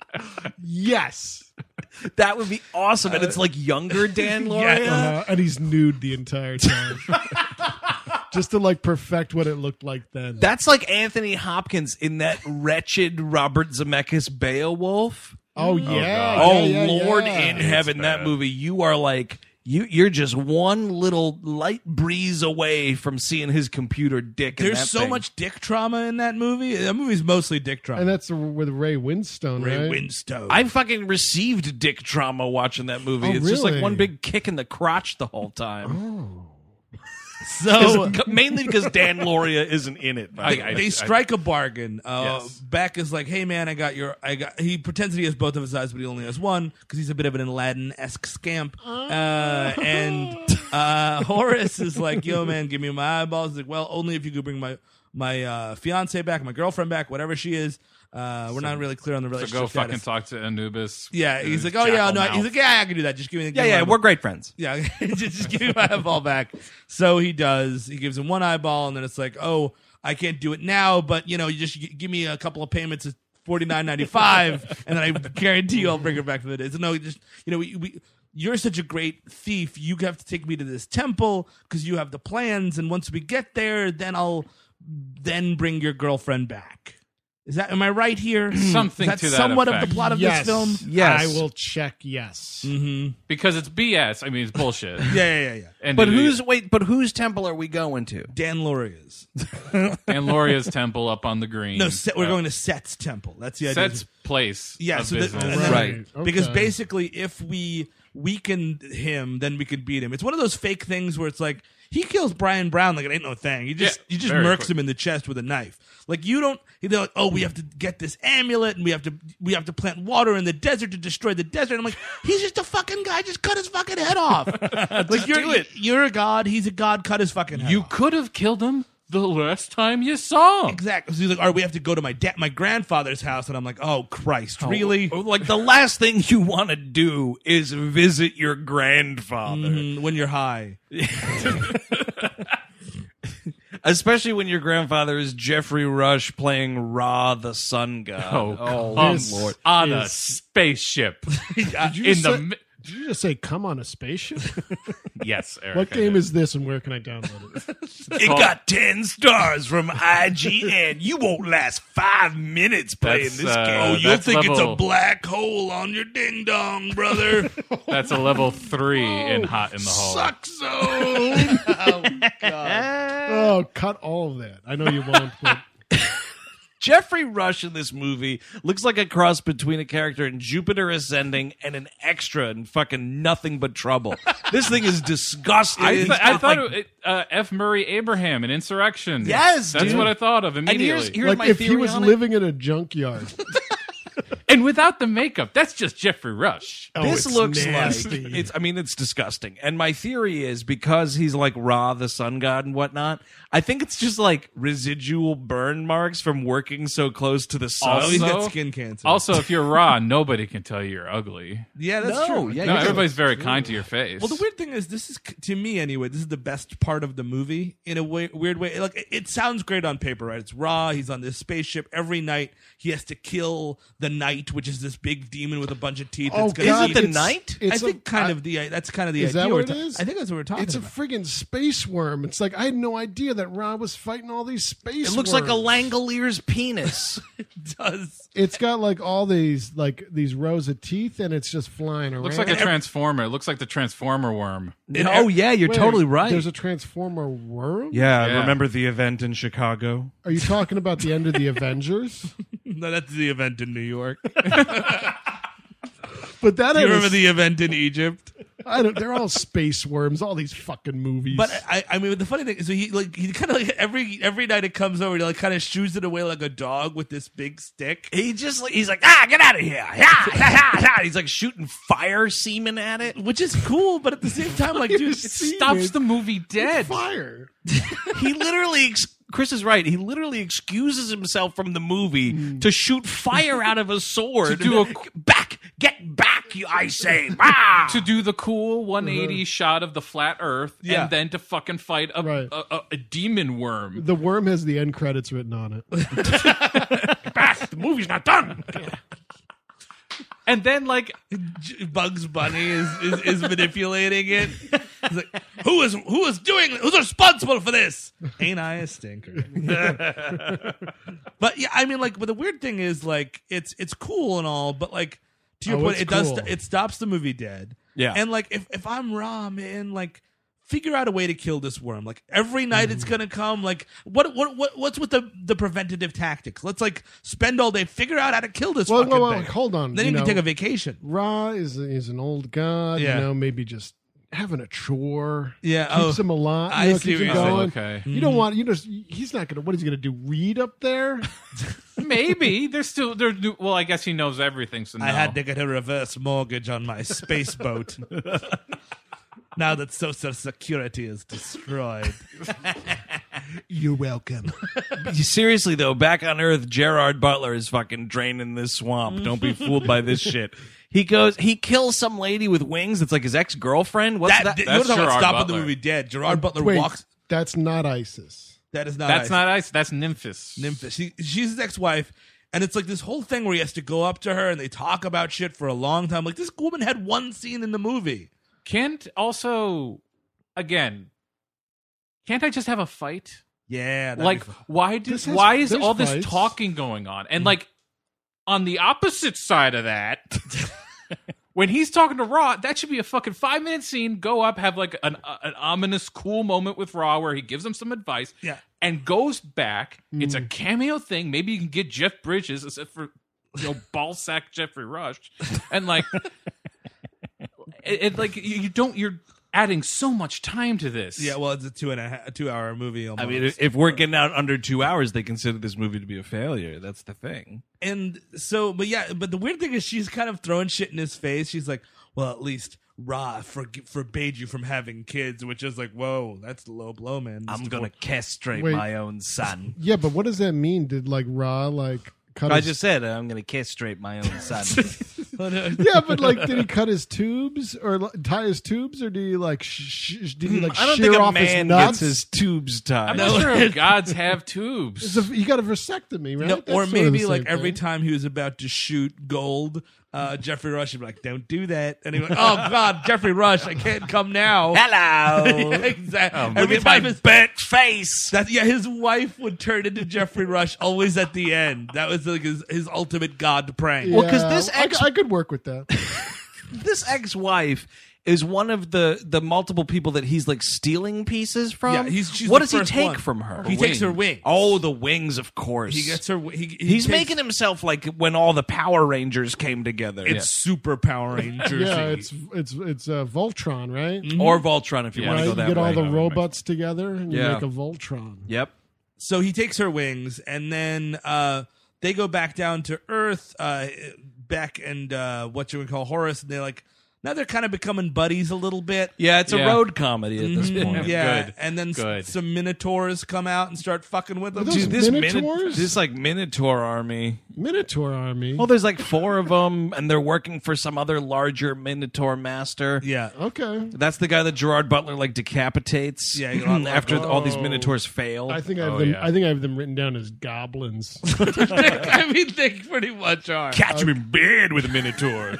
Yes. That would be awesome. And it's like younger Dan Loria. And he's nude the entire time. Just to like perfect what it looked like then. That's like Anthony Hopkins in that wretched Robert Zemeckis Beowulf. Oh yeah. God. yeah, yeah, Lord yeah. in heaven, that bad. movie, you are like you're just one little light breeze away from seeing his computer dick. in There's that so thing. much dick trauma in that movie. That movie's mostly dick trauma. And that's with Ray Winstone, Ray right? Winstone. I fucking received dick trauma watching that movie. Oh, It's just like really? one big kick in the crotch the whole time. so Mainly because Dan Loria isn't in it. by the way. they strike a bargain. Yes. Beck is like, "Hey man, he pretends that he has both of his eyes, but he only has one because he's a bit of an Aladdin-esque scamp." And Horace is like, "Yo man, give me my eyeballs." He's like, "Well, only if you could bring my fiance back, my girlfriend back, whatever she is." We're not really clear on the So relationship go fucking status. talk to Anubis. Yeah, he's like, Jackal "Oh yeah, no." mouth. He's like, "Yeah, I can do that. Just give me the yeah, we're great friends. yeah, just give me my eyeball back." So he does. He gives him one eyeball, and then it's like, "Oh, I can't do it now, but you just give me a couple of payments of $49.95, and then I guarantee you I'll bring her back for the day." So no, just you're such a great thief. You have to take me to this temple because you have the plans, and once we get there, then I'll bring your girlfriend back. Am I right here? Something Is that to that somewhat of effect. the plot of Yes. this film? Yes. I will check yes. Because it's BS. I mean, it's bullshit. Yeah. And But whose temple are we going to? Dan Loria's. and Loria's temple up on the green. No, we're going to Set's temple. That's the idea. Set's place. Yeah, of so business. and then- Right. Okay. Because basically, if we weaken him, then we could beat him. It's one of those fake things where it's like he kills Brian Brown like it ain't no thing. He just very murks quick. him in the chest with a knife. Like you don't. They're like, "Oh, we have to get this amulet, and we have to plant water in the desert to destroy the desert." I'm like, he's just a fucking guy. Just cut his fucking head off. Like you're a god. He's a god. Cut his fucking head You off. could have killed him the last time you saw him. Exactly. So he's like, "All right, we have to go to my grandfather's house," and I'm like, "Oh Christ, really?" Like the last thing you want to do is visit your grandfather. When you're high. Especially when your grandfather is Jeffrey Rush playing Ra the Sun God. Oh, This Lord. on a is- spaceship. Did you in just the say- mi- Did you just say come on a spaceship? yes, Eric. What I game did. is this and where can I download it? It got 10 stars from IGN. You won't last 5 minutes playing That's, this game. Oh, You'll that's think it's a level- black hole on your ding dong, brother. That's a level 3 in Hot in the Hole. Suck zone. Oh, cut all of that. I know you won't, but Jeffrey Rush in this movie looks like a cross between a character in Jupiter Ascending and an extra in fucking Nothing But Trouble. This thing is disgusting. I He's thought got, like- F. Murray Abraham in Insurrection. Yes, that's dude. what I thought of and immediately. here's like my if he theory was on it. living in a junkyard. And without the makeup, that's just Jeffrey Rush. Oh, This it's looks nasty. like it's disgusting. And my theory is because he's like Ra, the sun god and whatnot, I think it's just like residual burn marks from working so close to the sun. Oh, he's got Also- skin cancer. Also, if you're raw, nobody can tell you're ugly. yeah, that's No, true. yeah, No, you're everybody's very kind to your face. Well, the weird thing is, this is to me anyway. This is the best part of the movie in a weird way. Like it sounds great on paper, right? It's Ra. He's on this spaceship every night. He has to kill the Knight, which is this big demon with a bunch of teeth. Oh, that's gonna God, eat the him. Knight? I think that's kind of the Is idea. that we're what it is? I think that's what we're talking It's a about. friggin' space worm. It's like I had no idea that Rob was fighting all these space It looks like a worms. Langalier's penis. does. It's got like all these rows of teeth and it's just flying around. looks like a transformer. It looks like the Transformer worm. Oh yeah, you're Wait, totally right. There's a transformer worm? yeah, Yeah. remember the event in Chicago? Are you talking about the end of the Avengers? No, that's the event in New York. But that Do you had remember the event in Egypt? They're all space worms. All these fucking movies. But I mean, the funny thing is, he kind of like every night it comes over, he like kind of shoos it away like a dog with this big stick. He's like, get out of here. He's like shooting fire semen at it. Which is cool, but at the same time, like, dude, It stops the movie dead. fire. He literally, Chris is right. He literally excuses himself from the movie to shoot fire out of a sword. To do Get back, I say. Ah! To do the cool 180 shot of the flat Earth, Yeah. and then to fucking fight a demon worm. The worm has the end credits written on it. The movie's not done. And then, like, Bugs Bunny is manipulating it. He's like, who's responsible for this? Ain't I a stinker? But yeah, I mean, like, but the weird thing is, like, it's cool and all, but like, to your point, it's cool. it stops the movie dead. Yeah. And like, if I'm Ra, man, like, figure out a way to kill this worm. Like every night it's gonna come. Like what's with the preventative tactics? Let's like spend all day figure out how to kill this fucking thing. Hold on. Then you can take a vacation. Ra is an old god. Yeah. You know, maybe just having a chore. Yeah, keeps him alive. I you know, see keeps what him you're saying. going. Okay. You don't want he's not gonna. What is he gonna do? Read up there? Maybe they're well, I guess he knows everything. So no. I had to get a reverse mortgage on my space boat. Now that Social Security is destroyed. You're welcome. Seriously though, back on Earth, Gerard Butler is fucking draining this swamp. Don't be fooled by this shit. He kills some lady with wings. That's like his ex-girlfriend. What's that? You That's know about Gerard stopping Butler. the movie dead. Gerard Butler Wait, walks. that's not ISIS. That is not. That's Isis. not ice. That's Nymphis. Nymphis. She's his ex-wife, and it's like this whole thing where he has to go up to her and they talk about shit for a long time. Like this woman had one scene in the movie. Can't also, again, can't I just have a fight? Yeah, that'd Like, be fun. why is there's all this fights. talking going on? And like, on the opposite side of that, when he's talking to Raw, that should be a fucking 5-minute scene. Go up, have like an ominous, cool moment with Raw where he gives him some advice, Yeah. and goes back. It's a cameo thing. Maybe you can get Jeff Bridges, except for ballsack Jeffrey Rush, and like, like you're adding so much time to this. Yeah, well, it's a 2-hour movie. Almost. I mean, if we're getting out under 2 hours, they consider this movie to be a failure. That's the thing. And so, but the weird thing is she's kind of throwing shit in his face. She's like, well, at least Ra forbade you from having kids, which is like, whoa, that's a low blow, man. I'm gonna castrate Wait. my own son. Yeah, but what does that mean? Did like Ra like cut? I his... just said I'm gonna castrate my own son. Yeah, but like, did he cut his tubes or tie his tubes, or did he like did he like I don't shear think a off his man nuts? gets his tubes tied. I'm not sure if gods have tubes. He got a vasectomy, right? No, That's or sort of maybe the like same every thing. time he was about to shoot gold, Jeffrey Rush would be like, "Don't do that," and he went, "Oh God, Jeffrey Rush, I can't come now." Hello. Exactly. Look Every at my time his burnt face. his wife would turn into Jeffrey Rush always at the end. That was like his ultimate god prank. Well, 'cause Yeah, this I could work with that. This ex-wife is one of the multiple people that he's like stealing pieces from. Yeah, she's what the does he first take one. from her? He takes her wings. Oh, the wings, of course. He gets her. He's making himself like when all the Power Rangers came together. It's super Power Rangers. Yeah, it's Voltron, right? Or Voltron if you want Right, to you go that get way. all the robots together and you Yeah. make a Voltron. Yep. So he takes her wings, and then they go back down to Earth. Beck and what you would call Horace, and they're like, now they're kind of becoming buddies a little bit. Yeah, it's a Yeah. road comedy at this point. Yeah, Good. and then Good. some Minotaurs come out and start fucking with them. those Dude, this Minotaurs? this like Minotaur army. Minotaur army. Well, there's like 4 of them, and they're working for some other larger Minotaur master. Yeah, Okay. That's the guy that Gerard Butler like decapitates. Yeah, you know, after all these oh. Minotaurs fail. I think I have Oh, them. yeah. I think I have them written down as goblins. I mean they pretty much are. Catch him in bed with a Minotaur.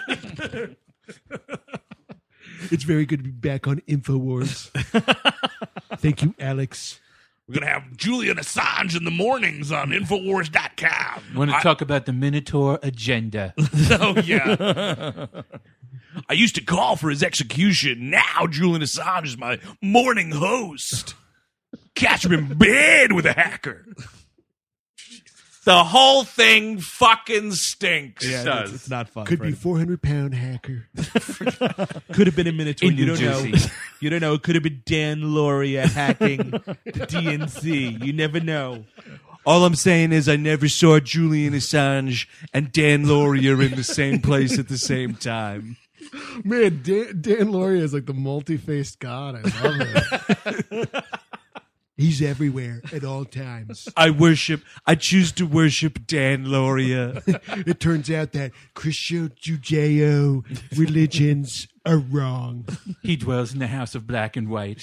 It's very good to be back on Infowars. Thank you, Alex. We're gonna have Julian Assange in the mornings on Infowars.com. Want to talk about the Minotaur agenda? Oh yeah. I used to call for his execution. Now Julian Assange is my morning host. Catch him in bed with a hacker. The whole thing fucking stinks. Yeah, does. it's not fun. Could for be anyone. 400-pound hacker. Could have been a Minotaur. You don't Juicy. know. You don't know. It could have been Dan Lauria hacking the DNC. You never know. All I'm saying is I never saw Julian Assange and Dan Lauria in the same place at the same time. Man, Dan Lauria is like the multi-faced god. I love it. He's everywhere at all times. I choose to worship Dan Lauria. It turns out that Christo-Judeo religions are wrong. He dwells in the house of black and white.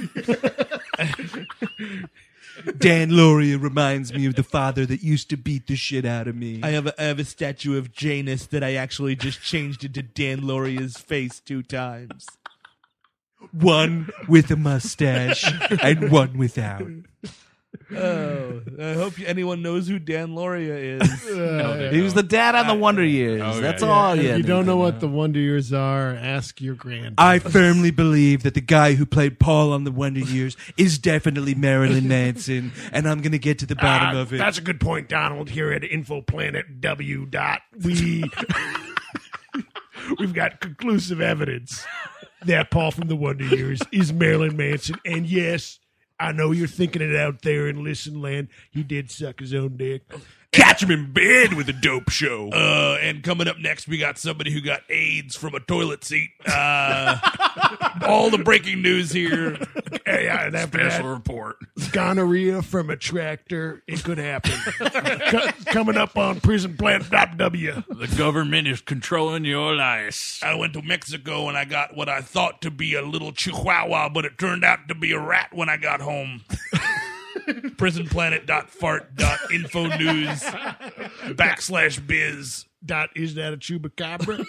Dan Lauria reminds me of the father that used to beat the shit out of me. I have a statue of Janus that I actually just changed into Dan Lauria's face 2 times. One with a mustache and one without. Oh, I hope anyone knows who Dan Lauria is. No, they He was the dad on the Wonder Years. Okay. That's all. If Yeah, you don't know what the Wonder Years are, ask your grandpa. I firmly believe that the guy who played Paul on the Wonder Years is definitely Marilyn Manson, and I'm going to get to the bottom of it. That's a good point, Donald. Here at InfoPlanet W. We've got conclusive evidence that Paul from the Wonder Years is Marilyn Manson. And yes, I know you're thinking it out there in Listen Land. He did suck his own dick. Catch him in bed with a dope show. And coming up next, we got somebody who got AIDS from a toilet seat. All the breaking news here. Yeah, and after Special that, report. gonorrhea from a tractor. It could happen. Coming up on PrisonPlanet.w. The government is controlling your life. I went to Mexico and I got what I thought to be a little chihuahua, but it turned out to be a rat when I got home. prisonplanet.fart.info news /biz. Is that a chupacabra?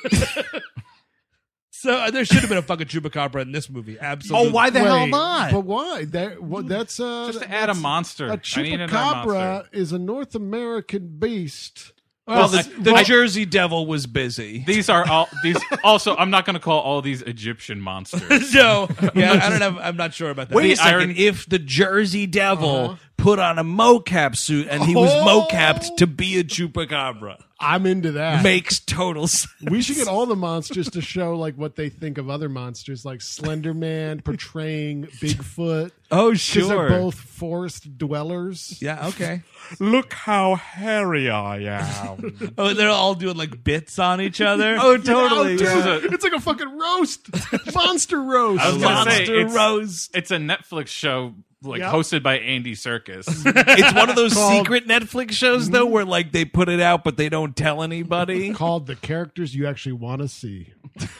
So there should have been a fucking chupacabra in this movie. Absolutely. Oh, why the hell Wait, not? But why? That's Just to add a monster. A I need another monster. chupacabra is a North American beast. Well, Well, the Jersey Devil was busy. These are all these. Also, I'm not going to call all these Egyptian monsters. No, yeah, I don't know. I'm not sure about that. Wait a The second. Iron- If the Jersey Devil put on a mocap suit and he was mocapped to be a chupacabra, I'm into that. makes total sense. We should get all the monsters to show like what they think of other monsters, like Slender Man portraying Bigfoot. Oh, Because they're both forest dwellers. Yeah, okay. Look how hairy I am. Oh, they're all doing like bits on each other. Oh, totally. Dude, is a- it's like a fucking roast. Monster roast. I was gonna say, Monster it's- roast. It's a Netflix show, like Yep. hosted by Andy Serkis. It's one of those Called- secret Netflix shows, though, where like they put it out but they don't tell anybody. Called The Characters You Actually Want to See.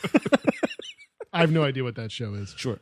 I have no idea what that show is. Sure.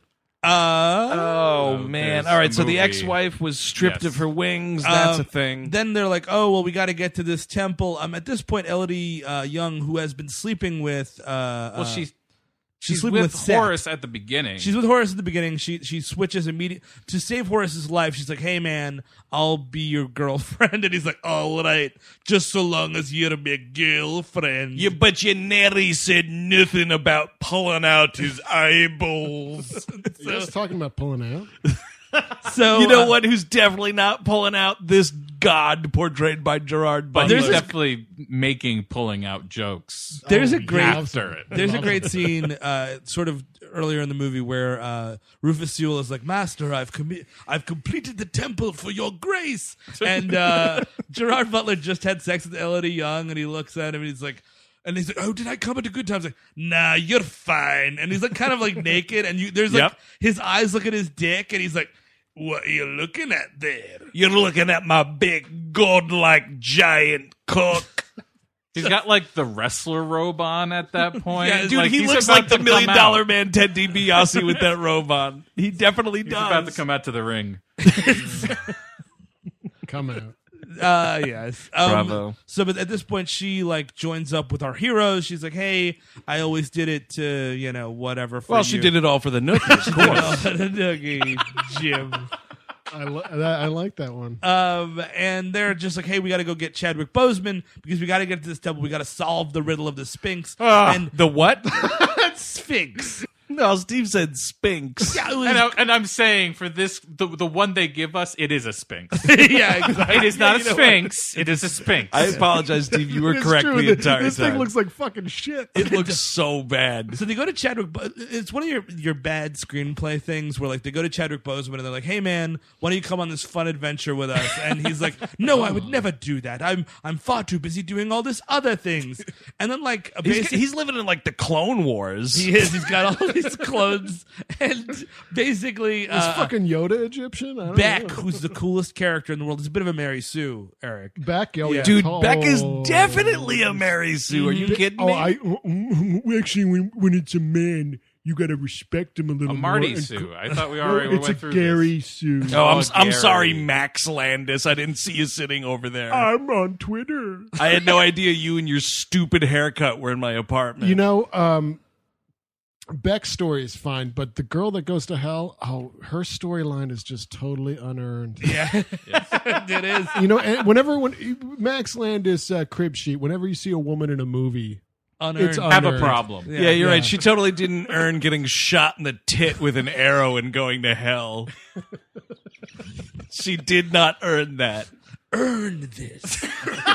Oh man! there's All right, a so the movie. ex-wife was stripped Yes. of her wings. That's a thing. Then they're like, "Oh, well, we got to get to this temple." At this point, Elodie Young, who has been sleeping with, Well, she's sleeping with with Seth. Horace at the beginning. She's with Horace at the beginning. She switches immediately to save Horace's life. She's like, "Hey, man, I'll be your girlfriend," and he's like, "All right, just so long as you're my girlfriend." But you nearly said nothing about pulling out his eyeballs. You guys talking about pulling out? So You know what? Who's definitely not pulling out this god portrayed by Gerard but Butler. he's definitely making pulling out jokes There's a great after it. There's a great scene, sort of earlier in the movie, where Rufus Sewell is like, "Master, I've completed the temple for your grace," and Gerard Butler just had sex with Elodie Young, and he looks at him and he's like, "Oh, did I come at a good time?" He's like, "Nah, you're fine," and he's like, kind of like naked, and there's like Yep. his eyes look at his dick, and he's like, "What are you looking at there?" You're looking at my big godlike giant cock. He's got like the wrestler robe on at that point. Yeah, Dude, he he's looks about like the to $1 million come out. man Ted DiBiase with that robe on. He definitely He's does. about to come out to the ring. Come out. Yes. Bravo. So, but at this point, she like joins up with our heroes. She's like, "Hey, I always did it to whatever." For Well, she did it all for the nookies, of course. Nookie, Jim. I like that one. And they're just like, "Hey, we got to go get Chadwick Boseman because we got to get to this temple. We got to solve the riddle of the Sphinx." And The what? Sphinx. No, Steve said Spinks. Yeah, it was, And I'm saying for this, the one they give us, it is a Sphinx. yeah, exactly. It is not You a know Sphinx. It is a Sphinx. I apologize, Steve. You were It's correct true. the entire This time. thing looks like fucking shit. it looks so bad. So they go to Chadwick. It's one of your bad screenplay things where like they go to Chadwick Boseman and they're like, "Hey man, why don't you come on this fun adventure with us?" And he's like, "No, I would never do that. I'm far too busy doing all this other things." And then like He's living in like the Clone Wars. he is. He's got all these clothes and basically Is fucking Yoda Egyptian? I don't Beck, know. who's the coolest character in the world, is a bit of a Mary Sue. Eric. Beck, oh, yeah. Dude, Oh. Beck is definitely a Mary Sue. Are you kidding me? Actually, when it's a man, you got to respect him a little a more. Marty and Sue. I thought we already it's went a through Gary Sue. Oh, I'm Gary. sorry, Max Landis. I didn't see you sitting over there. I'm on Twitter. I had no idea you and your stupid haircut were in my apartment. You know, Beck's story is fine, but the girl that goes to hell, her storyline is just totally unearned. Yeah, it is. You know, and when Max Landis crib sheet, whenever you see a woman in a movie, Unearned. it's Have a unearned. problem. yeah, you're Yeah. right. She totally didn't earn getting shot in the tit with an arrow and going to hell. She did not earn that. Earn this.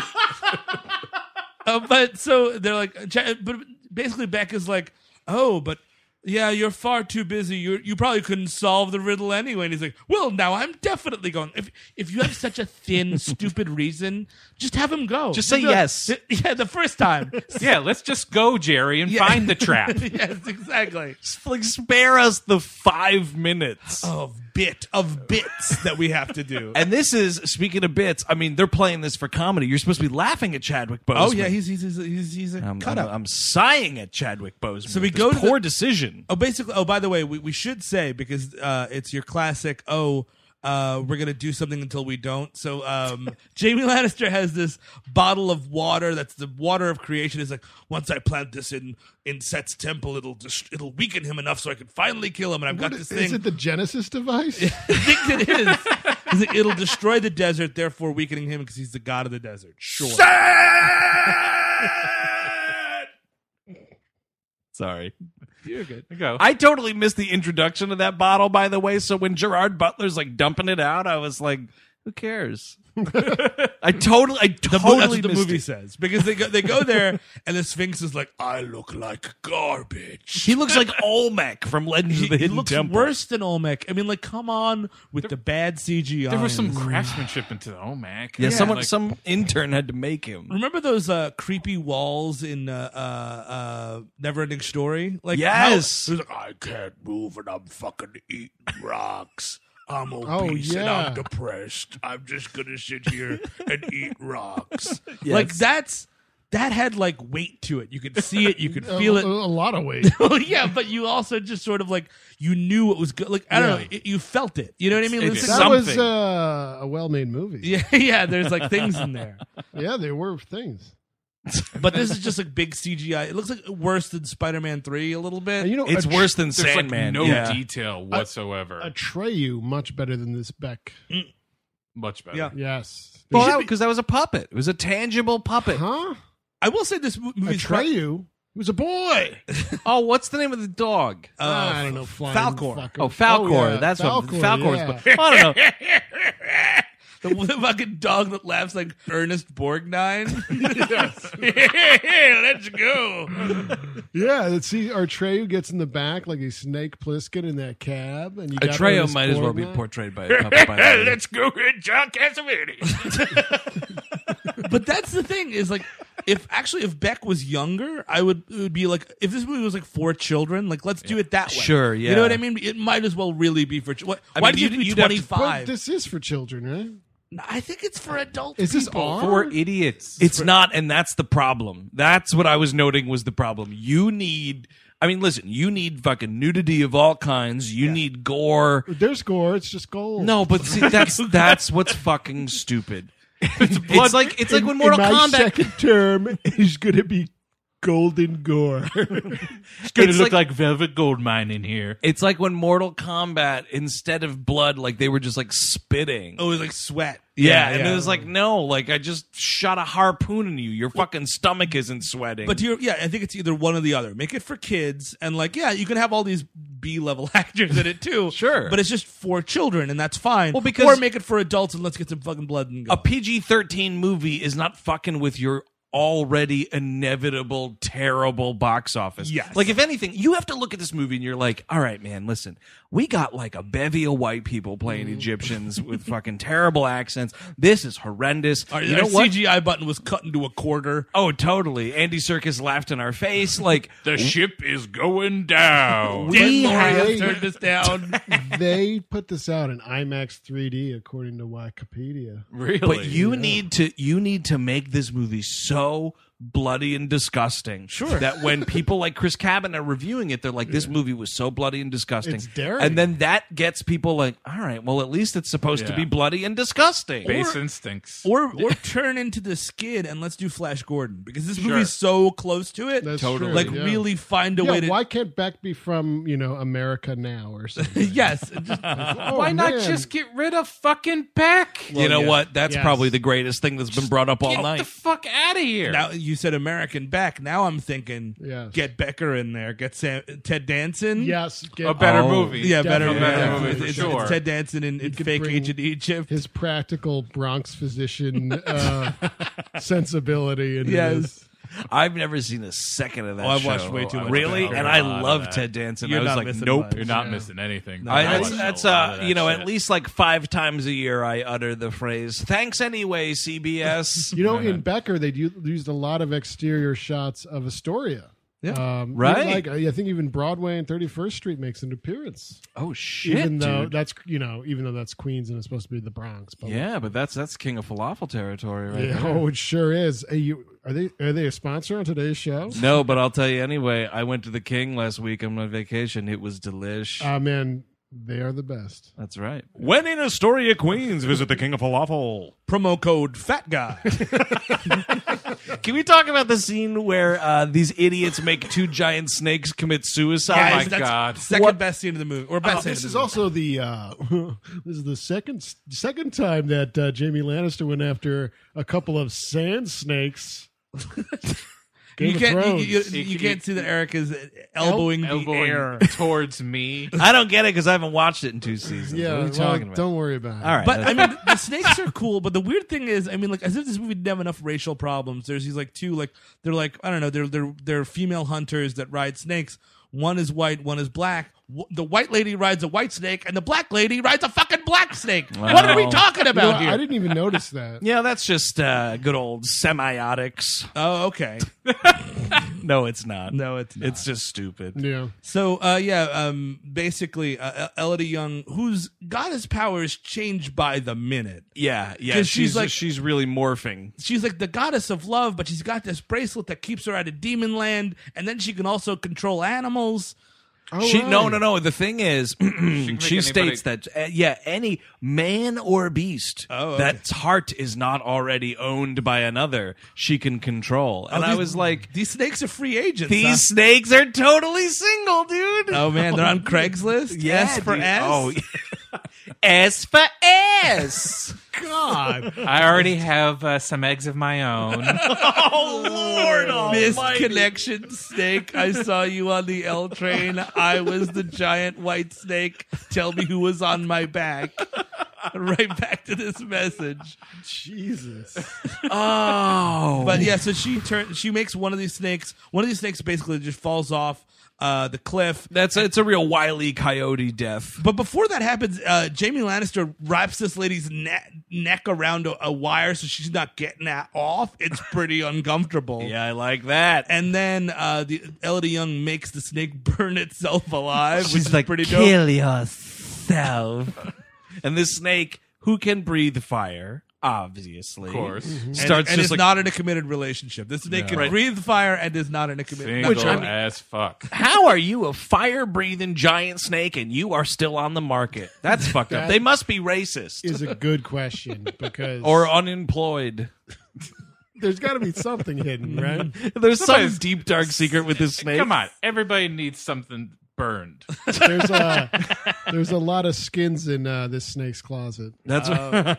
But so they're like, but basically Beck is like, oh, but yeah, you're far too busy. You probably couldn't solve the riddle anyway. And he's like, well, now I'm definitely going. If you have such a thin, stupid reason, just have him go. Just say yes. Yeah, the first time. Yeah, let's just go, Jerry, and find the trap. Yes, exactly. Like, spare us the 5 minutes. Of bits that we have to do. And this is, speaking of bits, I mean, they're playing this for comedy. You're supposed to be laughing at Chadwick Boseman. Oh yeah, he's a cutout. I'm sighing at Chadwick Boseman. So we This go to poor decision. Oh, basically. Oh, by the way, we should say because it's your classic. We're gonna do something until we don't. So Jamie Lannister has this bottle of water that's the water of creation. Is like, once I plant this in Set's temple, it'll weaken him enough so I can finally kill him. And I've got this thing. Is it the Genesis device? I think it is. He's like, it'll destroy the desert, therefore weakening him because he's the god of the desert. Sure. Sorry. You're good. Go. I totally missed the introduction of that bottle, by the way. So when Gerard Butler's like dumping it out, I was like, who cares? I totally That's what the missed movie it. says because they go there and the Sphinx is like, I look like garbage. He looks like Olmec from Legends of the He Hidden looks Temple. worse than Olmec. I mean, like, come on with the bad CGI. There was some craftsmanship into the OMAC. Yeah, Like, some intern had to make him. Remember those creepy walls in Neverending Story? Like, Yes. how- it was like, I can't move and I'm fucking eating rocks. I'm Oh, obese and yeah. I'm depressed. I'm just gonna sit here and eat rocks. Yes. Like that had like weight to it. You could see it. You could a, feel it. a lot of weight. Well, yeah, but you also just sort of like you knew it was good. Like I don't Yeah. know, you felt it. You know what I mean? It's Listen- That was Something. a well-made movie. yeah. There's like things in there, Yeah, there were things. but this is just like big CGI. It looks like worse than Spider-Man 3 a little bit. And you know, It's worse than there's Sandman. like no yeah. detail whatsoever. Atreyu much better than this Beck. Much better. Yeah. Yes. Well, because that was a puppet. It was a tangible puppet. Huh? I will say this movie's Atreyu? He was a boy. Oh, what's the name of the dog? I don't know. Flying Falcor. fucker. Oh, Falcor. yeah. That's Falcor, what Falcor's. yeah. I don't know. the fucking dog that laughs like Ernest Borgnine. Let's go. Yeah, let's see. Atreyu gets in the back like he's Snake Plissken in that cab, and you got Atreyu Ernest might as well be Borgnine. portrayed by a puppet. By the way. Let's go get John Cassavetes. But that's the thing is like if Beck was younger, it would be like if this movie was like for children, like let's do it that way. Sure, You know yeah. what I mean? It might as well really be for. Why mean, did you do you'd have to- 25? But this is for children, right? I think it's for adult Is this people. R? For idiots. It's not, and that's the problem. That's what I was noting was the problem. You need. I mean, listen. You need fucking nudity of all kinds. You need gore. There's gore. It's just gold. No, but see, that's what's fucking stupid. It's like when Mortal in my Kombat. second term is going to be golden gore. It's gonna It's look like- like Velvet Goldmine in here. It's like when Mortal Kombat, instead of blood, like they were just like spitting. Oh, it was like sweat. Yeah, and it was like, no, like I just shot a harpoon in you. Your fucking stomach isn't sweating. But I think it's either one or the other. Make it for kids, and like, yeah, you can have all these B-level actors in it too. Sure. but it's just for children, and that's fine. Well, because- or make it for adults, and let's get some fucking blood and go. a PG-13 movie is not fucking with your already inevitable terrible box office. Yes. Like if anything, you have to look at this movie and you're like, all right, man, listen, we got like a bevy of white people playing Egyptians with fucking terrible accents. This is horrendous. Our You know what? CGI button was cut into a quarter. Oh, totally. Andy Serkis laughed in our face. Like, The ship is going down. We Dan Lauria have- turned us down. They put this out in IMAX 3D, according to Wikipedia. Really? but you need to make this movie so bloody and disgusting. Sure. That when people like Chris Cabin are reviewing it, they're like, this movie was so bloody and disgusting. It's daring. And then that gets people like, all right, well, at least it's supposed to Yeah. be bloody and disgusting. Base instincts. or turn into the Skid and let's do Flash Gordon because this Sure. movie's so close to it. That's Totally. true, like yeah. really find a Yeah, way to. why can't Beck be from, America Now or something? Yes, just- Oh, Why not man. just get rid of fucking Beck? You know yeah. what? That's Yes. probably the greatest thing that's been brought up all Get night. the fuck out of here. now you said American Beck. Now I'm thinking, Yes. get Becker in there. Get Ted Danson. Yes. a better Oh. movie. Yeah, better, Definitely. better Yeah, movie. for It's sure. Ted Danson in could Fake bring Agent Egypt. His practical Bronx physician sensibility. Into Yes. this. I've never seen a second of that Oh, I've show. watched way too much Really? of that. And A I lot of love that. Ted Danson. You're I was not like, missing nope. much. You're not Yeah. missing anything. No, I, I that's watched that's a lot of that shit. at least like 5 times a year I utter the phrase "Thanks anyway, CBS." In Becker, they used a lot of exterior shots of Astoria. Yeah. Right. I think even Broadway and 31st Street makes an appearance. Oh shit, Even though dude. that's even though that's Queens and it's supposed to be the Bronx. But Yeah, but that's King of Falafel territory, right Yeah, there. oh, it sure is. Hey, are they a sponsor on today's show? No, but I'll tell you anyway. I went to the King last week on my vacation. It was delish. Man, they are the best. That's right. When in Astoria, Queens, visit the King of Falafel. Promo code Fat Guy. Can we talk about the scene where these idiots make 2 giant snakes commit suicide? Guys, my that's God. Second best scene of the movie, or best scene This of is the movie. also the this is the second time that Jamie Lannister went after a couple of sand snakes. Game You of can't Thrones. you can't see that Eric is elbowing the Elbowing air. towards me. I don't get it because I haven't watched it in 2 seasons. Yeah, what are you well, talking about? don't worry about it. All right. But I mean, the snakes are cool. But the weird thing is, I mean, like as if this movie didn't have enough racial problems. There's these like 2 like they're like I don't know they're female hunters that ride snakes. One is white, one is black. The white lady rides a white snake, and the black lady rides a fucking black snake. What are we Wow. talking You know, about here? I didn't even notice that. yeah, that's just good old semiotics. Oh, okay. No, it's not. No, it's not. It's just stupid. Yeah. So, basically, Elodie Young, whose goddess powers change by the minute. Yeah, yeah. 'Cause She's really morphing. She's like the goddess of love, but she's got this bracelet that keeps her out of demon land, and then she can also control animals. Oh, She right. no. The thing is, make she states that any man or beast Oh, okay. that's heart is not already owned by another, she can control. And I these- was like, These snakes are free agents. these huh? snakes are totally single, dude. Oh man, they're on Craigslist. Yeah, S for dude. S. Oh, S for S. God. I already have some eggs of my own. Oh Lord, Missed Almighty. connection, snake. I saw you on the L train. I was the giant white snake. Tell me who was on my back. Right back to this message. Jesus. Oh, But yeah, so she makes one of these snakes. One of these snakes basically just falls off the cliff. it's a real Wile E. Coyote death. But before that happens, Jamie Lannister wraps this lady's neck around a wire so she's not getting that off. It's pretty uncomfortable. Yeah, I like that. And then the Elodie Young makes the snake burn itself alive, which She's is like, pretty dope. kill yourself. And this snake, who can breathe fire, obviously, Of course. starts and just is like, not in a committed relationship. This snake can Right. breathe fire and is not in a committed Single I mean- as fuck. how are you a fire-breathing giant snake and you are still on the market? That's fucked up. That They must be racist Is a good question because or unemployed. There's got to be something hidden, right? There's some Somebody's- deep dark secret with this snake. Come on, everybody needs something burned. There's a lot of skins in this snake's closet. That's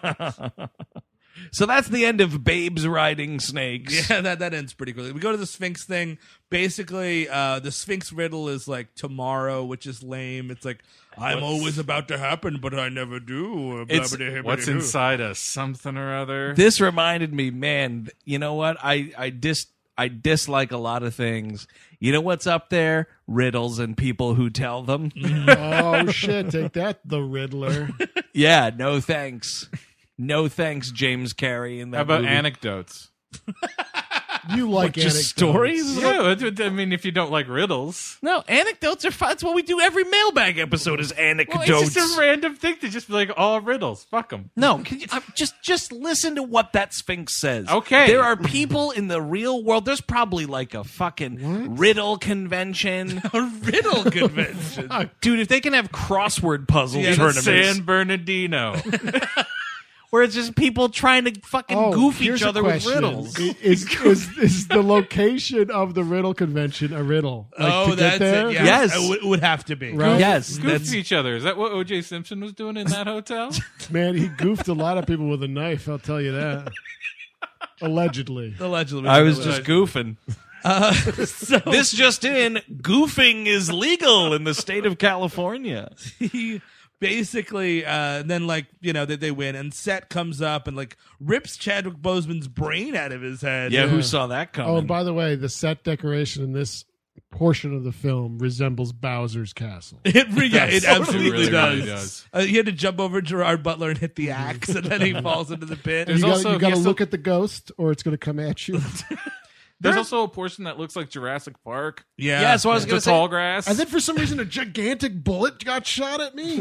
so that's the end of Babes riding snakes. Yeah, that ends pretty quickly. We go to the Sphinx thing. Basically, the Sphinx riddle is like tomorrow, which is lame. It's like, I'm always about to happen, but I never do. What's inside us? Something or other. This reminded me, man. You know what? I dislike a lot of things. You know what's up there? Riddles and people who tell them. Oh shit! Take that, the Riddler. Yeah, no thanks. No thanks, James Carey. In that How about movie. anecdotes? You like Just anecdotes. stories? Yeah, I mean, if you don't like riddles, No, anecdotes are fun. That's what we do every mailbag episode is well, anecdotes. it's just a random thing to just be like all riddles. Fuck them. No, can you, just listen to what that Sphinx says. Okay. There are people in the real world. There's probably like a fucking riddle convention. A riddle convention. Dude, if they can have crossword puzzle Yeah, tournaments San Bernardino. where it's just people trying to fucking goof here's each a other with question. riddles. Is the location of the riddle convention a riddle? Like, to get that's there? it. Yeah. Yes. It would have to be. Right? Yes, Goof that's each other. Is that what O.J. Simpson was doing in that hotel? Man, he goofed a lot of people with a knife. I'll tell you that. Allegedly. Allegedly. I was just goofing. So This just in, goofing is legal in the state of California. he basically then like they win and Set comes up and like rips Chadwick Boseman's brain out of his head. Yeah, who saw that coming? Oh, and by the way, the set decoration in this portion of the film resembles Bowser's castle. It absolutely really, does. really does. He had to jump over Gerard Butler and hit the axe, and then he falls into the pit. There's You also- got to yes, look at the ghost, or it's going to come at you. There's also a portion that looks like Jurassic Park. Yeah, Yeah, so I was The going to say, tall grass. And then for some reason, a gigantic bullet got shot at me.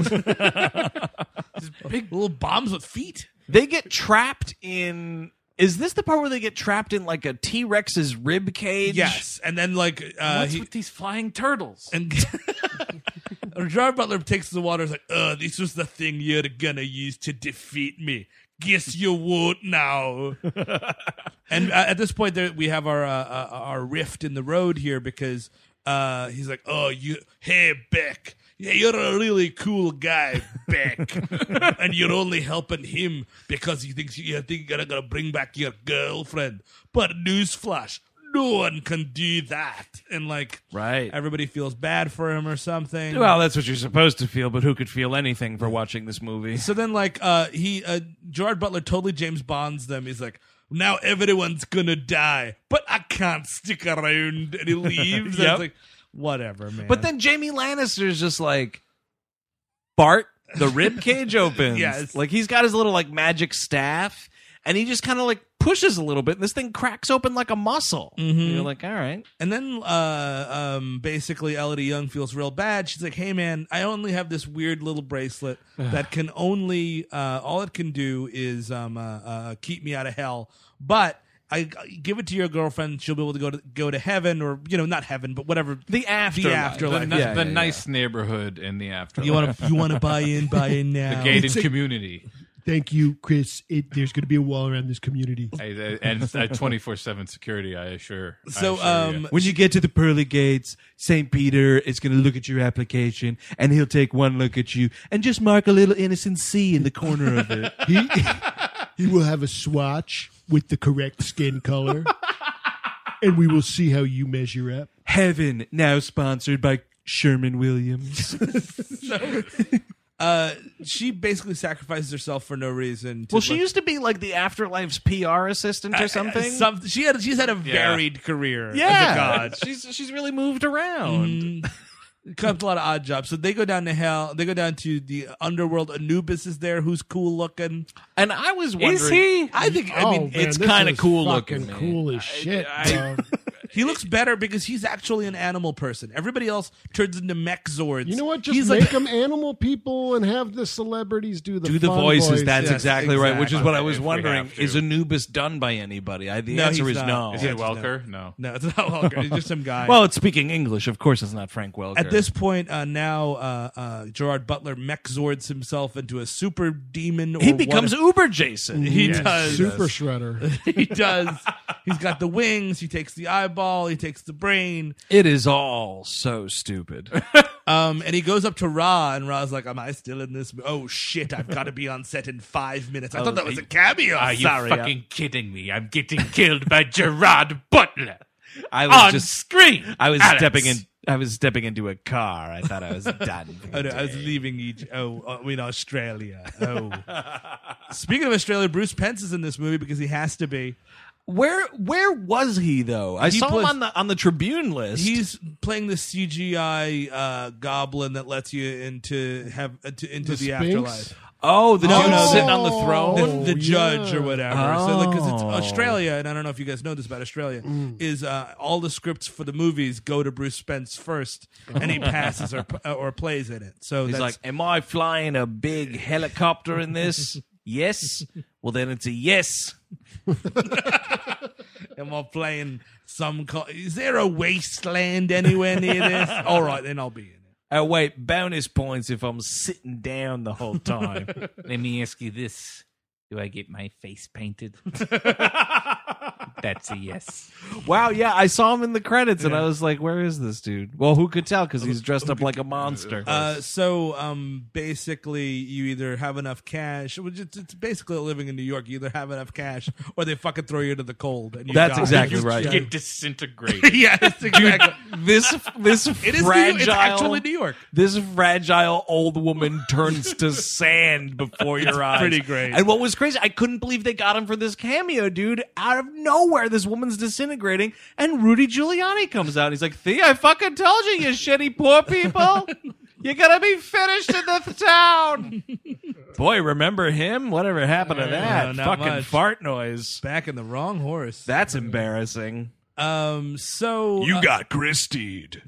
big little bombs with feet. they get trapped in. Is this the part where they get trapped in like a T-Rex's rib cage? Yes, and then like What's with these flying turtles? and Gerard Butler takes the water. Is like, this was the thing you're gonna use to defeat me. Guess you won't now. And at this point, we have our rift in the road here because he's like, hey Beck, yeah, you're a really cool guy, Beck, and you're only helping him because you think you're gonna bring back your girlfriend. But newsflash, no one can do that. And like, Right. everybody feels bad for him or something. Well, that's what you're supposed to feel, but who could feel anything for watching this movie? So then, like, Gerard Butler totally James Bonds them. He's like, now everyone's gonna die, but I can't stick around. And he leaves. And Yep. it's like, whatever, man. But then Jamie Lannister's just like, Bart, the rib cage opens. Yes. Like he's got his little like magic staff, and he just kind of like pushes a little bit, and this thing cracks open like a muscle. And you're like, all right. And then basically Elodie Young feels real bad. She's like, hey man, I only have this weird little bracelet that can only all it can do is keep me out of hell. But I give it to your girlfriend, she'll be able to go to heaven, or not heaven, but whatever. The afterlife. afterlife. The nice neighborhood in the afterlife. You want to buy in now. the gated community. Thank you, Chris. There's going to be a wall around this community. And 24/7 security, I assure. So When you get to the pearly gates, St. Peter is going to look at your application, and he'll take one look at you and just mark a little innocent C in the corner of it. He will have a swatch with the correct skin color, and we will see how you measure up. Heaven, now sponsored by Sherman Williams. she basically sacrifices herself for no reason. Well, she used to be like the Afterlife's PR assistant or something. She's had a varied career. yeah, as a god. she's really moved around. Comes a lot of odd jobs. So they go down to hell. They go down to the underworld. Anubis is there, who's cool looking. And I was wondering, Is he? I think. I mean, it's this kinda is cool fucking looking, man. cool as shit. bro. he looks better because he's actually an animal person. Everybody else turns into mech zords. You know what? Just He's make like, them animal people and have the celebrities do the do the fun voices. voice. That's Yes, exactly right. Which is what I was If we wondering: have to. is Anubis done by anybody? The No, answer he's is not. no. Is it Welker? No. no, it's not Welker. It's just some guy. Well, it's speaking English. Of course, it's not Frank Welker. At this point, now Gerard Butler mech zords himself into a super demon. he becomes Uber Jason. He Yes. does. Super Shredder. He does. He's got the wings. He takes the eyeball. He takes the brain. It is all so stupid. And he goes up to Ra, and Ra's like, "Am I still in this? Oh shit! I've got to be on set in 5 minutes. I thought that was a cameo. Are you Sorry, fucking kidding me? I'm getting killed by Gerard Butler I was on just screen. I was Alex. stepping into a car. I thought I was done. Oh, no, I was leaving Australia. Oh. Speaking of Australia, Bruce Pence is in this movie because he has to be. Where was he though? I He saw plays- him on the Tribune list. He's playing the CGI goblin that lets you into the Sphinx? afterlife. the dude no, sitting the- on the throne. The judge or whatever. So, because it's Oh. Australia, and I don't know if you guys know this about Australia, is all the scripts for the movies go to Bruce Spence first, and he passes or plays in it. So He's that's, like, "Am I flying a big helicopter in this?" Yes. Well, then it's a yes. am I playing is there a wasteland anywhere near this? All right, then I'll be in it. Oh wait, bonus points if I'm sitting down the whole time. Let me ask you this: do I get my face painted? That's a yes. Wow, yeah, I saw him in the credits, and I was like, "Where is this dude?" Well, who could tell? Because he's dressed up like a monster. Basically, you either have enough cash, which it's basically living in New York. You either have enough cash, or they fucking throw you into the cold. And you That's die. exactly You right. get disintegrated. Yeah, that's exactly. This It is fragile, it's actually New York. this fragile old woman turns to sand before your eyes. pretty great. And what was crazy, I couldn't believe they got him for this cameo, dude. Out of nowhere, this woman's disintegrating, and Rudy Giuliani comes out. He's like, "Thea, I fucking told you, you shitty poor people. You're gonna be finished in this town." Boy, remember him? Whatever happened to that? not Fucking much. fart noise. Back in the wrong horse. That's embarrassing. So got Christied.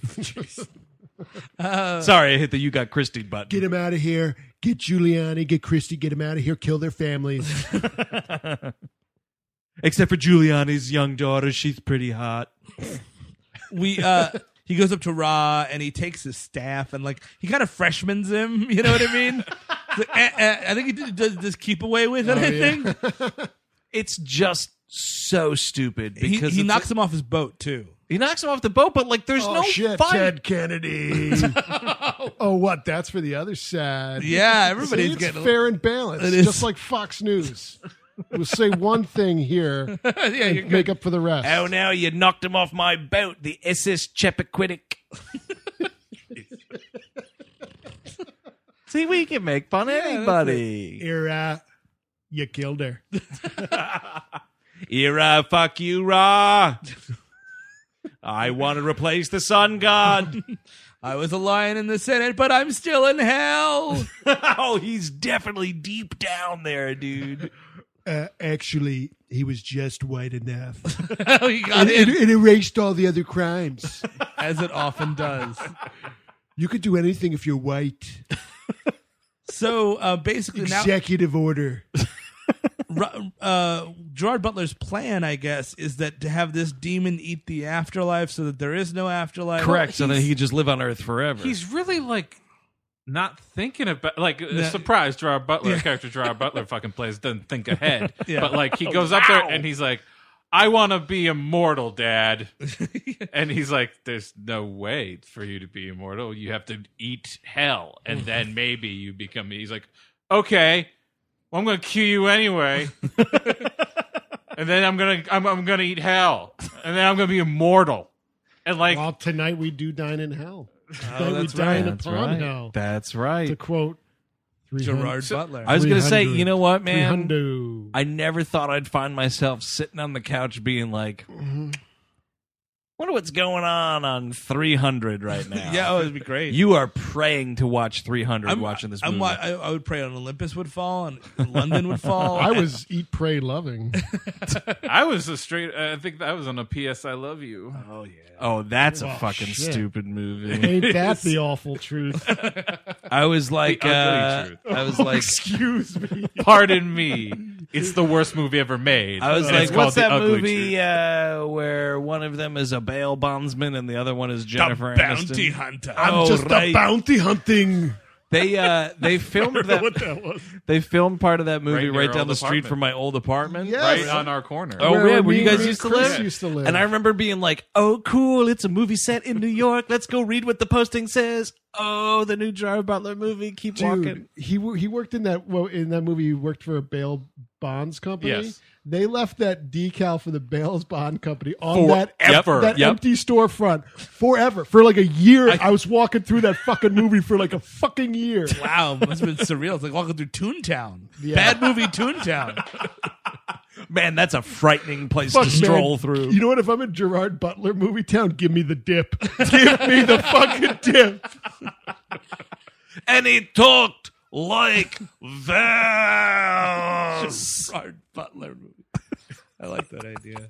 Sorry, I hit the "you got Christied" button. Get him out of here. Get Giuliani. Get Christie. Get him out of here. Kill their families. Except for Giuliani's young daughter, she's pretty hot. he goes up to Ra and he takes his staff and like he kind of freshmans him. You know what I mean? It's like, I think he does keep away with it. I think It's just so stupid because he it's knocks him off his boat too. he knocks him off the boat, but like there's Oh, no shit, fight. Ted Kennedy. Oh, what? That's for the other side. Yeah, See, everybody's it's getting fair and balanced, It is. just like Fox News. We'll say one thing here, yeah, you're and good. make up for the rest. Oh, now you knocked him off my boat, the SS Chappaquiddick. See, we can make fun of anybody. Era, you killed her. Era, fuck you, Ra. I want to replace the sun god. I was a lion in the Senate, but I'm still in hell. Oh, he's definitely deep down there, dude. Actually, he was just white enough. Oh, he got It in, erased all the other crimes. as it often does. You could do anything if you're white. So basically, now Executive order. Gerard Butler's plan, I guess, is that to have this demon eat the afterlife, so that there is no afterlife. Correct. So then he could just live on Earth forever. He's really like not thinking about surprise Gerard Butler character Gerard Butler fucking plays doesn't think ahead. Yeah. But like he goes up there and he's like, "I want to be immortal, Dad." And he's like, "There's no way for you to be immortal. You have to eat hell, and then maybe you become." He's like, "Okay, well, I'm going to kill you anyway, and then I'm gonna eat hell, and then I'm gonna be immortal." And like, Well, tonight we do dine in hell. Tonight we that's dine That's upon right. hell. That's To right. quote Gerard Butler. I was going to say, 300. you know what, man? 300. I never thought I'd find myself sitting on the couch being like, wonder what's going on 300 right now. Yeah, oh, it'd be great. You are praying to watch 300 watching this movie. I would pray on Olympus would fall and London would fall. I was eat, pray, loving. I was a straight. I think that was on a P.S. I Love You. Oh yeah. Oh, that's a Oh, fucking shit. stupid movie. Ain't that the awful truth? I was like, The ugly truth. I was like, Excuse me. Pardon me. It's the worst movie ever made. I was And like, it's called what's The that Ugly movie Truth. where one of them is a bail bondsman and the other one is Jennifer the bounty Aniston? hunter. I'm Oh, just right. a bounty hunting. They filmed that. what that was. They filmed part of that movie Right near right down our the street apartment. from my old apartment. Yes. Right on our corner. Oh, Where yeah, where you me guys and used to Chris live? used to live. And I remember being like, "Oh, cool! It's a movie set in New York. Let's go read what the posting says." Oh, the new Gerard Butler movie. Keep walking. Dude, he worked in that movie. He worked for a bail bonds company. Yes. They left that decal for the bail bond company on that Forever. Yep. empty storefront forever for like a year. I was walking through that fucking movie for like a fucking year. Wow, must have been surreal. It's like walking through Toontown. Yeah. Bad movie Toontown. Man, that's a frightening place Fuck, to stroll man. through. You know what? If I'm in Gerard Butler movie town, give me the dip. Give me the fucking dip. And he talked like that. Gerard Butler movie. I like that idea.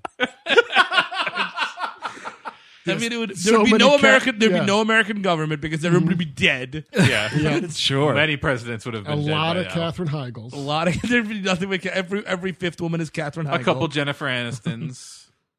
I mean, there so would be many no ca- American. There'd yeah. be no American government because everyone would be dead. Yeah. Sure. Many presidents would have A been dead lot by of now. Katherine Heigls. A lot of there'd be nothing. Every fifth woman is Catherine Heigl. A couple Jennifer Anistons.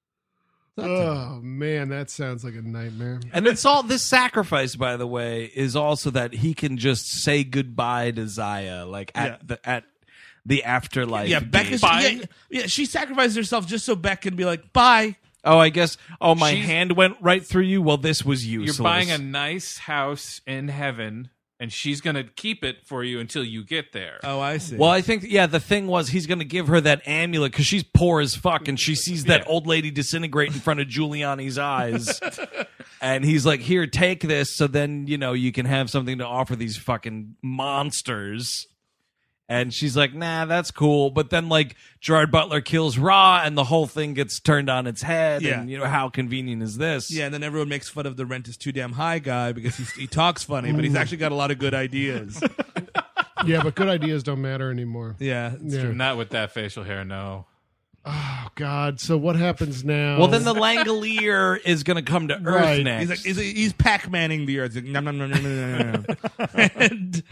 Oh man, that sounds like a nightmare. And it's all this sacrifice, by the way, is also that he can just say goodbye to Zaya, like at the afterlife. Yeah, Beck gate. is. Yeah, she sacrificed herself just so Beck can be like, bye. Oh, I guess. Oh, my She's- hand went right through you. Well, this was useless. You're buying a nice house in heaven, and she's going to keep it for you until you get there. Oh, I see. Well, I think the thing was he's going to give her that amulet because she's poor as fuck, and she sees that old lady disintegrate in front of Giuliani's eyes, and he's like, "Here, take this, so then you can have something to offer these fucking monsters." And she's like, "Nah, that's cool." But then, like, Gerard Butler kills Ra, and the whole thing gets turned on its head. Yeah. And how convenient is this? Yeah, and then everyone makes fun of the rent is too damn high guy because he talks funny, but he's actually got a lot of good ideas. Yeah, but good ideas don't matter anymore. Yeah, it's Yeah. true. Not with that facial hair, no. Oh God. So what happens now? Well, then the Langolier is going to come to Earth Right. next. He's Pac-Manning the earth. He's like, nom, nom, nom, nom, nom, nom, nom. And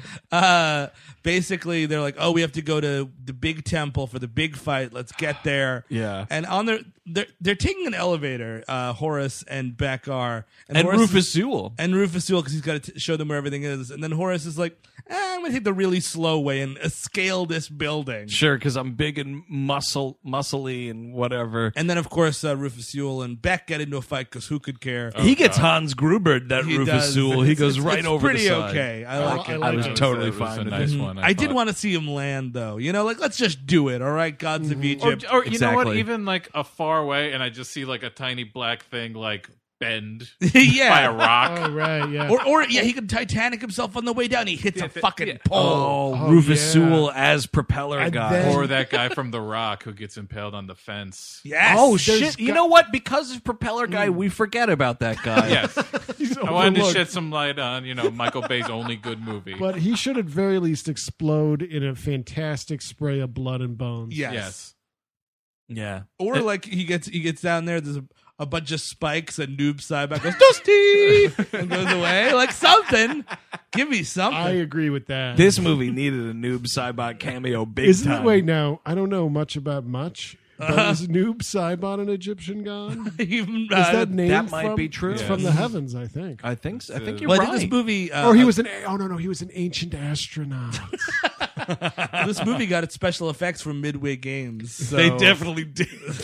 basically, they're like, "Oh, we have to go to the big temple for the big fight. Let's get there." Yeah. And on they're taking an elevator. Horace and Beck are, and Horace Rufus Sewell. and Rufus Sewell because he's got to show them where everything is. And then Horace is like, "I'm going to take the really slow way and scale this building." Sure, because I'm big and muscly and whatever. And then, of course, Rufus Sewell and Beck get into a fight because who could care? He gets Hans Gruber, that He Rufus does. Sewell. He goes It's right over pretty the side. okay. I like it. I was like it. totally It was fine a with nice it. one. I did thought. want to see him land, though. Like, let's just do it, all right? Gods of Egypt. Or you know what? Exactly. Even like a far away, and I just see like a tiny black thing like bend Yeah. by a rock. Oh right, yeah. Or he could Titanic himself on the way down. He hits a fucking pole. Oh, Oh, Rufus yeah. Sewell as propeller And guy. then- Or that guy from The Rock who gets impaled on the fence. Yes. Oh There's shit! You know what? Because of propeller guy, we forget about that guy. Yes. He's I wanted to overlooked. shed some light on, Michael Bay's only good movie. But he should at very least explode in a fantastic spray of blood and bones. Yes. Yes. Yeah. Or like he gets down there. There's a bunch of spikes and Noob Cyback goes Dusty and goes away like something. Give me something. I agree with that. This movie needed a Noob Saibot cameo big Isn't time. it? Wait, now I don't know much about much. But is Noob Saibot an Egyptian god? Even, Is that name that might from, be true. It's from the heavens, I think. I think so. I think you're well, I right. think this movie. Or he was an. Oh no, he was an ancient astronaut. This movie got its special effects from Midway Games. So. They definitely did.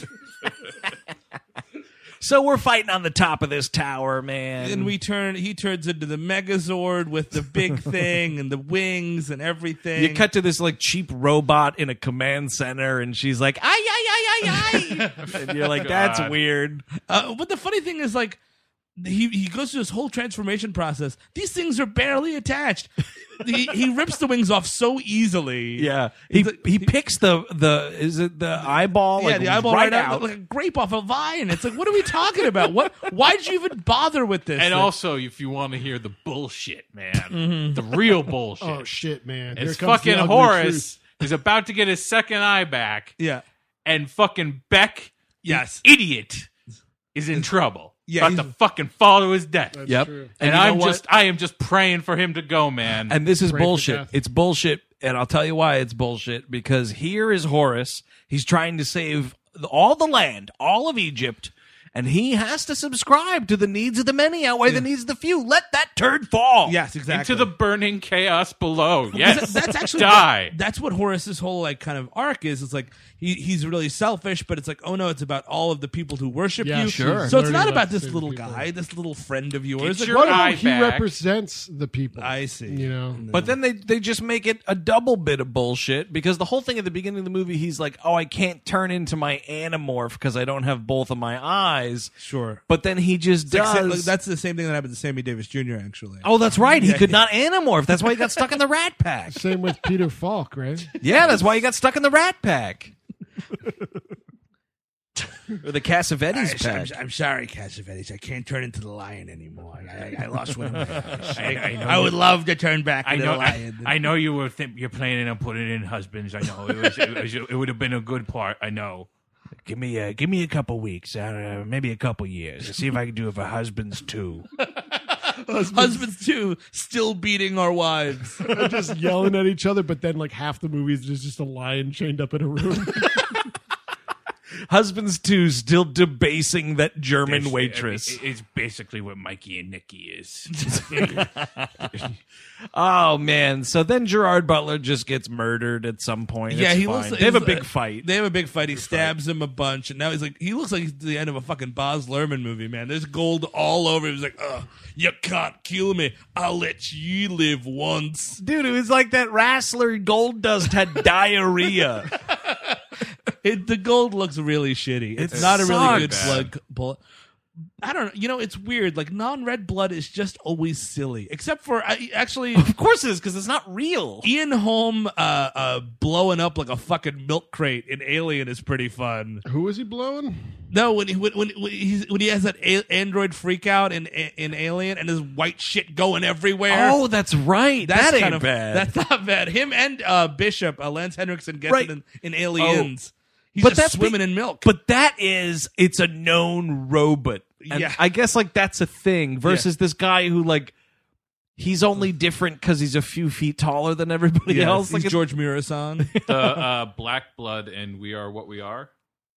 So we're fighting on the top of this tower, man. And he turns into the Megazord with the big thing and the wings and everything. you cut to this like cheap robot in a command center, and she's like, "Ay ay ay ay ay," and you're like, "That's God. weird." But the funny thing is, like, he goes through this whole transformation process. These things are barely attached. he rips the wings off so easily. Yeah, he picks the is it the eyeball? Yeah, like, the eyeball right right out like a grape off a vine. It's like, what are we talking about? Why did you even bother with this? And also, if you want to hear the bullshit, man, the real bullshit, Oh shit, man! Here it's comes the fucking ugly Horace truth. is about to get his second eye back, yeah, and fucking Beck, yes, idiot, is in trouble. Yeah, about to fucking fall to his death. That's Yep. true. And you know I'm what? I am just praying for him to go, man. And this is Pray for bullshit. death. It's bullshit, and I'll tell you why it's bullshit. Because here is Horace. He's trying to save all the land, all of Egypt, and he has to subscribe to the needs of the many outweigh the needs of the few. Let that turd fall. Yes, exactly. Into the burning chaos below. Yes, That's actually die. That's what Horace's whole like kind of arc is. It's like he's really selfish, but it's like, oh no, it's about all of the people who worship Yeah, you. sure. So it's Learning not about about the this same little people. guy, this little friend of yours. Get Like, your what- eye He back. represents the people. I see. You know, But then they just make it a double bit of bullshit because the whole thing at the beginning of the movie, he's like, oh, I can't turn into my Animorph because I don't have both of my eyes. Sure. But then he just Like, does. that's the same thing that happened to Sammy Davis Jr. Actually. Oh, that's right. He could not Animorph. That's why he got stuck in the Rat Pack. same with Peter Falk, right? Yeah, that's why he got stuck in the Rat Pack. Or the Cassavetes Pack. I'm sorry, Cassavetes. I can't turn into the lion anymore. I lost one of my eyes. I would love to turn back into the lion. I know you were you're planning on putting in husbands. I know it would have been a good part. I know. Give me a couple weeks, maybe a couple years. See if I can do it for husbands too. Husbands too, still beating our wives. They're just yelling at each other, but then like half the movie is just a lion chained up in a room. Husbands too, still debasing that German waitress. It's basically what Mikey and Nikki is. Oh man! So then Gerard Butler just gets murdered at some point. Yeah, It's he fine. looks like They have a he's, big fight. They have a big fight. He stabs him a bunch, and now he looks like he's at the end of a fucking Baz Luhrmann movie, man. There's gold all over. He's like, you can't kill me. I'll let you live once. Dude, it was like that wrestler Gold Dust had diarrhea. The gold looks really shitty. It's It not a really good sucks. blood bullet. I don't know. You know, it's weird. Like, non-red blood is just always silly. Except for, actually, Of course it is, because it's not real. Ian Holm blowing up like a fucking milk crate in Alien is pretty fun. Who is he blowing? No, when he has that android freak out in Alien and his white shit going everywhere. Oh, that's right. That's that ain't kind of bad. That's not bad. Him and Bishop, Lance Henriksen, gets Right. it in Aliens. He's But just that's swimming in milk. But it's a known robot. And Yeah. I guess like that's a thing versus this guy who like he's only different because he's a few feet taller than everybody yeah, else. he's Like George Murasan. The Black Blood and We Are What We Are.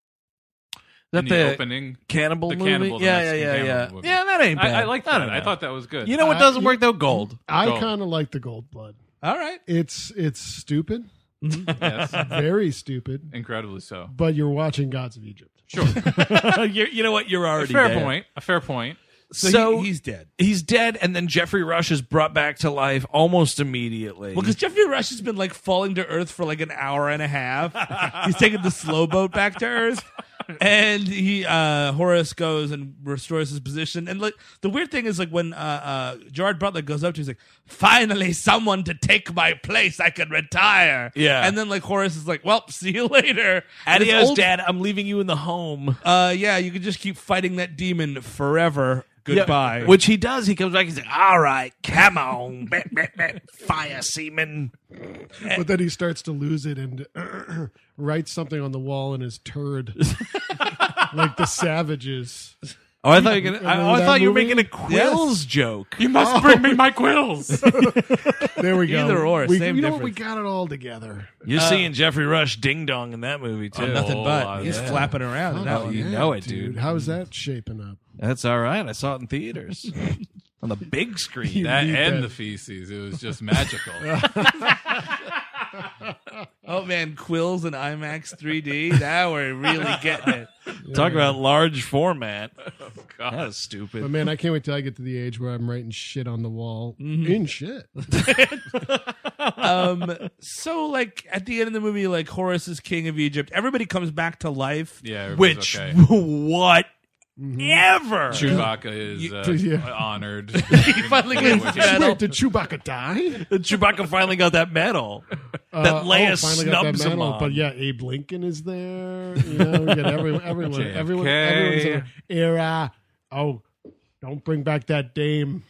that In the the opening. cannibal The movie. cannibal, the Yeah, Mexican yeah. cannibal movie. Yeah, that ain't bad. I like don't that. I know. thought that was good. You know what doesn't you- work though? Gold. I Gold. kind of like the Gold Blood. All right. It's stupid, Yes, very stupid, incredibly so. but you're watching Gods of Egypt. Sure. You know what? You're A already fair dead. point. A fair point. So he's dead. He's dead, and then Jeffrey Rush is brought back to life almost immediately. Well, because Jeffrey Rush has been like falling to Earth for like an hour and a half. He's taking the slow boat back to Earth, and Horace goes and restores his position. And like the weird thing is like when Gerard Butler goes up to, he's like, "Finally, someone to take my place. I can retire." Yeah. and then like Horace is like, "Well, see you later. And it's Adios, old- Dad. I'm leaving you in the home. Yeah, you can just keep fighting that demon forever. Goodbye." Yeah, which he does. He comes back. He's like, "All right, come on, bet, bet, bet. Fire semen." But then he starts to lose it and writes something on the wall in his turd, like the Savages. Oh, I thought you were gonna, Remember I that thought you were movie? making a Quills joke. You must bring me my quills. There we go. Either or, same you know what? We difference. got it all together. You're seeing Jeffrey Rush ding dong in that movie too. Nothing but he's yeah. flapping around. in that Oh, one. you know it, dude. How's that shaping up? That's all right. I saw it in theaters on the big screen. You That need and that. the feces. It was just magical. Oh man, Quills and IMAX 3D. Now we're really getting it. Talk about large format. God. That was stupid. But man, I can't wait till I get to the age where I'm writing shit on the wall in shit. So like at the end of the movie, like Horus is king of Egypt. Everybody comes back to life. Yeah, everybody's Which okay. what ever? Chewbacca is Yeah. honored. He finally gets his medal. Wait, did Chewbacca die? Chewbacca finally got that medal. That Leia finally got that snubs him medal. on. But yeah, Abe Lincoln is there. You know, we got everyone's JFK. in the era. Oh, don't bring back that dame.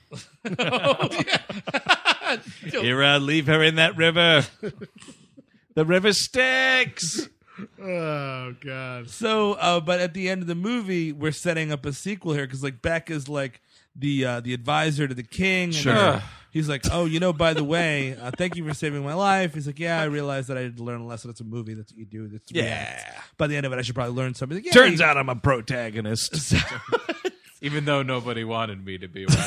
Ira, leave her in that river. The river Styx. Oh God. So, but at the end of the movie, we're setting up a sequel here because like Beck is like the advisor to the king. Sure. And he's like, oh, by the way, thank you for saving my life. He's like, yeah, I realized that I had to learn a lesson. It's a movie. That's what you do. It's react. By the end of it, I should probably learn something. Like, Turns out I'm a protagonist. Even though nobody wanted me to be one.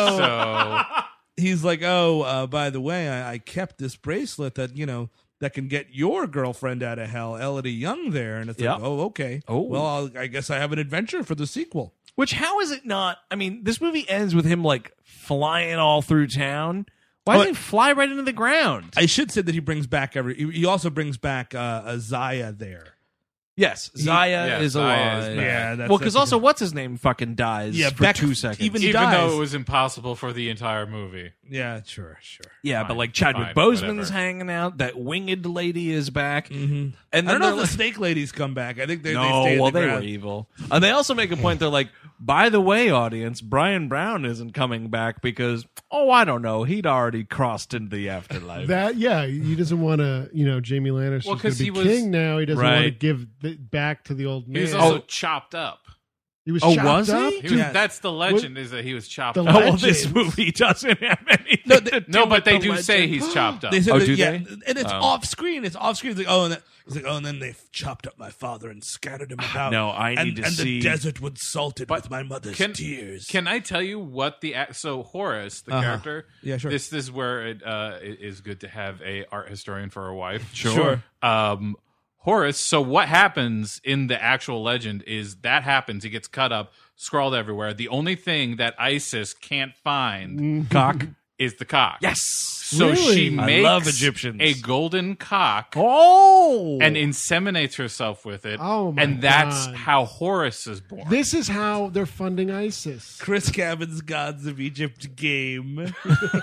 So he's like, oh, by the way, I kept this bracelet that, that can get your girlfriend out of hell, Elodie Young there. And it's Yeah. like, oh, okay. Oh. Well, I guess I have an adventure for the sequel. Which, how is it not? I mean, this movie ends with him like flying all through town. Why doesn't he fly right into the ground? I should say that he brings back he also brings back Zaya there. Yes, Zaya Yeah, is Zaya is alive. back. Yeah, that's Well, because also, what's his name fucking dies Yeah, for Beck 2 seconds. even Even dies. though it was impossible for the entire movie. Yeah, sure. Yeah, Fine, but like Chadwick fine, Boseman's whatever. hanging out. That winged lady is back. Mm-hmm. And I then don't know they're if the snake ladies come back. I think they no, stay in well, the they ground. were evil. And they also make a point. They're like, by the way, audience, Brian Brown isn't coming back because, I don't know, he'd already crossed into the afterlife. He doesn't want to, Jamie Lannister's Well, going 'cause to be he was- king now. He doesn't want to Right. give it back to the old man. He was also chopped up. He was Oh, chopped was he? up? He was, Yeah. That's the legend, is that he was chopped The up. well, this Legends. movie doesn't have anything. No, but they with the do say legend. he's chopped up. They said Oh, that, do yeah, they? and it's off screen. It's off screen. It's like, and then they chopped up my father and scattered him about. No, I need to and see- the desert was salted But with my mother's can- tears. Can I tell you what so Horace, the character? Yeah, sure. This is where it is good to have a art historian for a wife. Sure. Horace. So what happens in the actual legend is that happens. He gets cut up, scrawled everywhere. The only thing that Isis can't find Cock. is the cock. Yes. So she Really? I makes love Egyptians. a golden cock Oh. and inseminates herself with it. Oh, my and that's God. how Horace is born. This is how they're funding ISIS. Chris Cavan's Gods of Egypt game.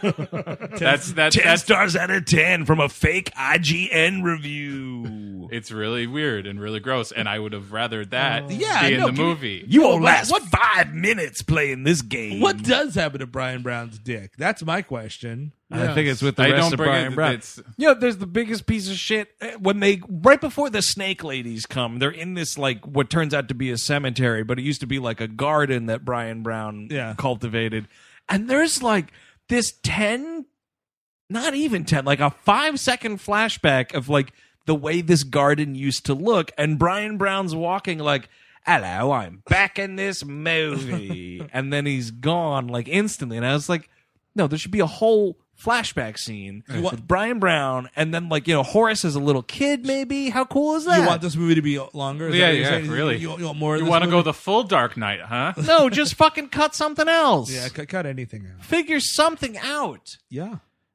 that's 10 stars out of 10 from a fake IGN review. It's really weird and really gross, and I would have rather that Yeah, be in no, the can you- movie. You won't what- last what- 5 minutes playing this game. What does happen to Brian Brown's dick? That's my question. I think it's with the I rest don't of bring Brian it- Brown. it's- There's the biggest piece of shit when right before the snake ladies come. They're in this like what turns out to be a cemetery, but it used to be like a garden that Brian Brown cultivated. And there's like this 10, not even 10, like a 5-second flashback of like the way this garden used to look, and Brian Brown's walking like, hello, I'm back in this movie. And then he's gone like instantly. And I was like, no, there should be a whole flashback scene with Brian Brown, and then like Horace as a little kid, maybe. How cool is that? You want this movie to be longer? Is that Yeah, what you're yeah, saying? really. You want more? Of You this want to movie? go the full Dark Knight, huh? No, just fucking cut something else. Yeah, cut anything out. Figure something out. Yeah.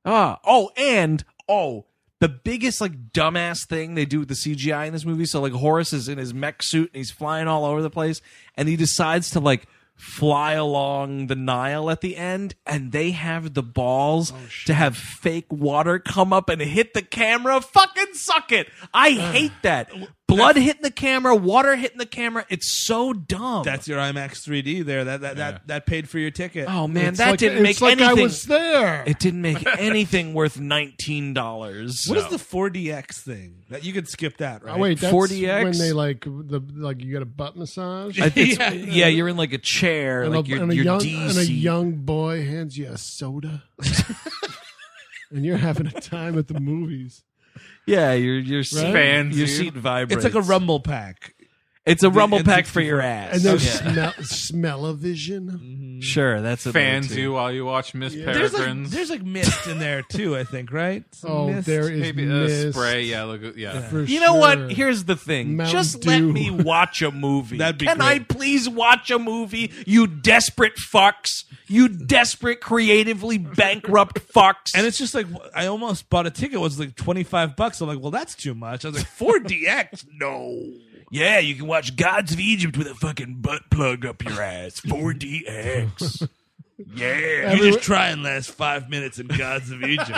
The biggest like dumbass thing they do with the CGI in this movie. So like Horace is in his mech suit and he's flying all over the place, and he decides to like fly along the Nile at the end, and they have the balls to have fake water come up and hit the camera. Fucking suck it. I hate that. Blood hitting the camera, water hitting the camera. It's so dumb. That's your IMAX 3D there. That paid for your ticket. oh man, It's that like- didn't make it's like anything. I was there. It didn't make anything worth $19. What is the 4DX thing? That you could skip that, right? Oh, wait, that's 40X? when they like you get a butt massage. Yeah, you're in like a chair, and, like a, you're and, a you're young, DC. and a young boy hands you a soda, and you're having a time at the movies. Yeah, your Fans your you. seat vibrates. It's like a rumble pack. It's a rumble N64. pack for your ass. And then Yeah. smell-o-vision. Sure, that's a Fans you while you watch Miss Peregrine's. There's like mist in there too. I think, right? Some Oh, mist. there is Maybe mist a spray. Yeah, look. Yeah. for You know sure. what? Here's the thing. Mountain Just let Dew. me watch a movie. That'd be Can great. I please watch a movie? You desperate fucks. You desperate, creatively bankrupt fucks. And it's just like I almost bought a ticket. It was like $25. I'm like, well, that's too much. I was like, 4DX? No. yeah, you can watch Gods of Egypt with a fucking butt plug up your ass. 4DX. Yeah. You just try and last 5 minutes in Gods of Egypt.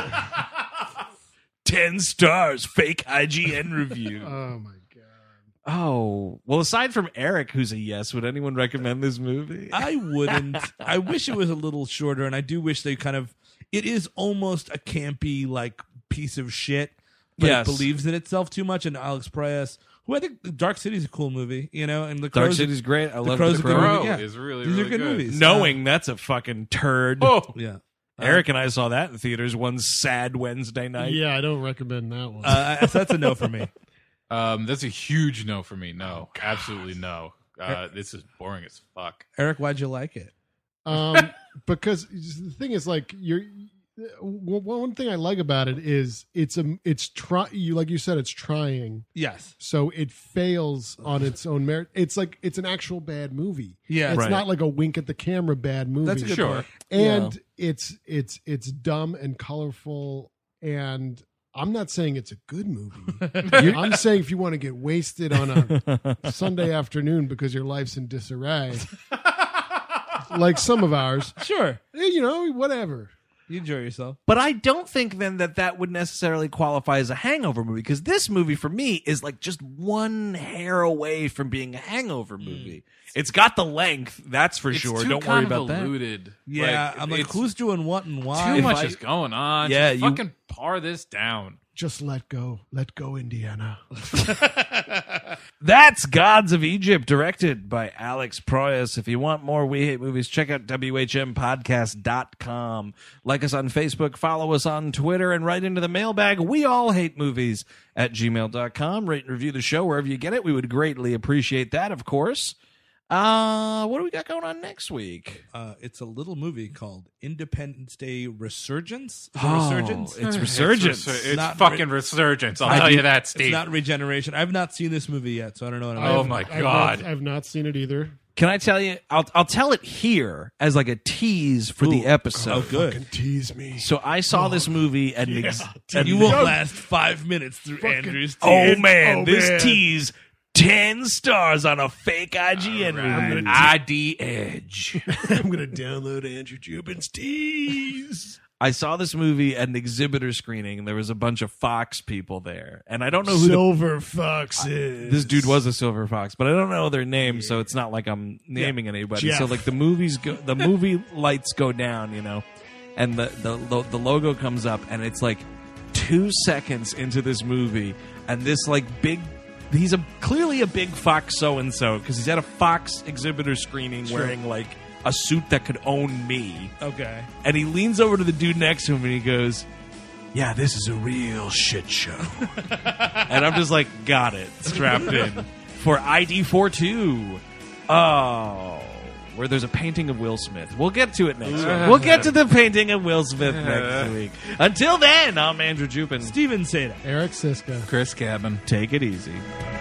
10 stars. Fake IGN review. Oh my god. Oh, well, aside from Eric, who's a yes, would anyone recommend this movie? I wouldn't. I wish it was a little shorter, and I do wish they kind of. It is almost a campy like piece of shit, but Yes. it believes in itself too much. And Alex Proyas, Who I think Dark City's a cool movie, you know, and the Dark Crows, City's great. I love Crow's The a good Crow. movie. Yeah. is really, These really are good movies. Knowing that's a fucking turd. Oh, Yeah. Eric and I saw that in theaters one sad Wednesday night. Yeah, I don't recommend that one. So that's a no for me. that's a huge no for me. No, absolutely no. This is boring as fuck. Eric, why'd you like it? Because the thing is, like, one thing I like about it is like you said, it's trying. Yes. So it fails on its own merit. It's like it's an actual bad movie. Yeah. It's Right. not like a wink at the camera bad movie. That's a good Sure. point. And it's dumb and colorful, and I'm not saying it's a good movie. I'm saying if you want to get wasted on a Sunday afternoon because your life's in disarray, like some of ours, Sure. you know, whatever. You enjoy yourself. But I don't think then that would necessarily qualify as a hangover movie, because this movie for me is like just one hair away from being a hangover movie. It's got the length, that's for It's sure. too Don't worry about that. convoluted. Yeah. I'm like, it's who's doing what and why? too If much I- is going on. Yeah, Just you- fucking par this down. Just let go, Indiana. That's Gods of Egypt, directed by Alex Proyas. If you want more We Hate Movies, check out WHMpodcast.com. Like us on Facebook, follow us on Twitter, and write into the mailbag, weallhatemovies@gmail.com. Rate and review the show wherever you get it. We would greatly appreciate that, of course. What do we got going on next week? It's a little movie called Independence Day Resurgence. Is it Resurgence? It's Resurgence. It's not fucking resurgence. I'll tell you that, Steve. It's not Regeneration. I've not seen this movie yet, so I don't know what Oh I'm my I've god. I've not seen it either. Can I tell you? I'll tell it here as like a tease for the episode. Oh, good. Fucking tease me. So I saw this movie and You won't last 5 minutes through Andrew's oh tease. man, Oh, this man. tease 10 stars on a fake IGN movie. ID Edge. I'm gonna download Andrew Jubin's tease. I saw this movie at an exhibitor screening, and there was a bunch of Fox people there, and I don't know who Silver Foxes. this dude was. A Silver Fox, but I don't know their names, so it's not like I'm naming anybody. Jeff. So like the movie lights go down, you know, and the logo comes up, and it's like 2 seconds into this movie, and this like big. He's clearly a big Fox so-and-so because he's at a Fox exhibitor screening wearing like a suit that could own me. Okay. And he leans over to the dude next to him and he goes, "Yeah, this is a real shit show." And I'm just like, got it. Strapped in. For ID42. Oh. Where there's a painting of Will Smith. We'll get to it next week. We'll get to the painting of Will Smith next week. Until then, I'm Andrew Jupin. Steven Seda. Eric Siska. Chris Cabin. Take it easy.